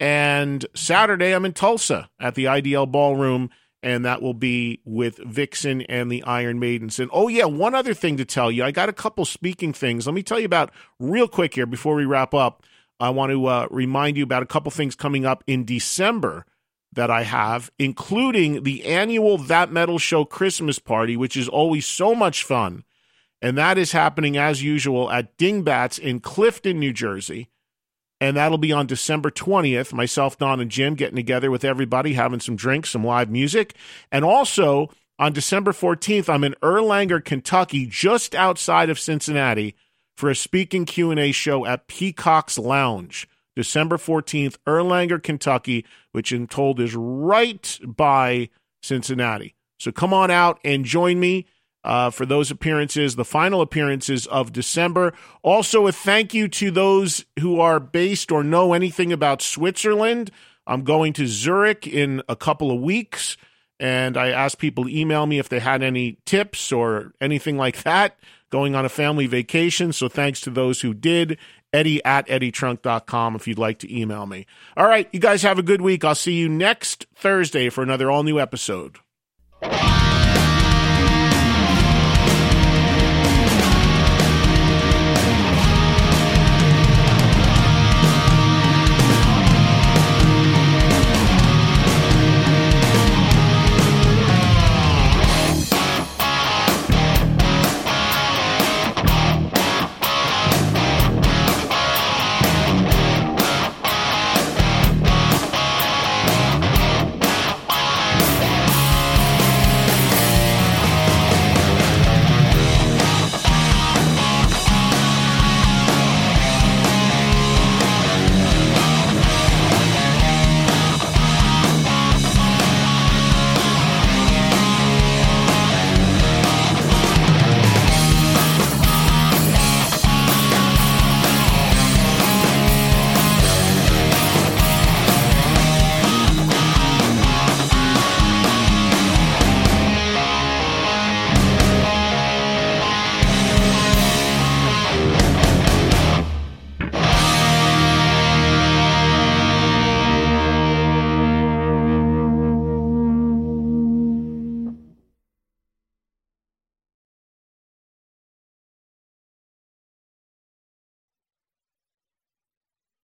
And Saturday I'm in Tulsa at the I D L Ballroom, and that will be with Vixen and the Iron Maidens. And, oh, yeah, one other thing to tell you. I got a couple speaking things. Let me tell you about real quick here before we wrap up. I want to uh, remind you about a couple things coming up in December that I have, including the annual That Metal Show Christmas party, which is always so much fun. And that is happening, as usual, at Dingbats in Clifton, New Jersey. And that'll be on December twentieth. Myself, Don, and Jim getting together with everybody, having some drinks, some live music. And also, on December fourteenth, I'm in Erlanger, Kentucky, just outside of Cincinnati, for a speaking Q and A show at Peacock's Lounge. December fourteenth, Erlanger, Kentucky, which I'm told is right by Cincinnati. So come on out and join me uh, for those appearances, the final appearances of December. Also, a thank you to those who are based or know anything about Switzerland. I'm going to Zurich in a couple of weeks, and I asked people to email me if they had any tips or anything like that, going on a family vacation. So thanks to those who did. Eddie at eddie trunk dot com if you'd like to email me. All right, you guys have a good week. I'll see you next Thursday for another all-new episode.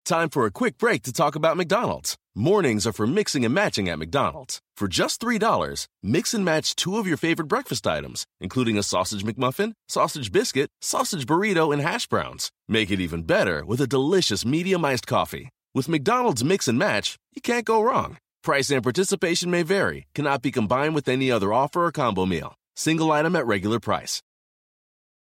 Time for a quick break to talk about McDonald's. Mornings are for mixing and matching at McDonald's. For just three dollars, mix and match two of your favorite breakfast items, including a sausage McMuffin, sausage biscuit, sausage burrito, and hash browns. Make it even better with a delicious medium iced coffee. With McDonald's Mix and Match, you can't go wrong. Price and participation may vary, cannot be combined with any other offer or combo meal. Single item at regular price.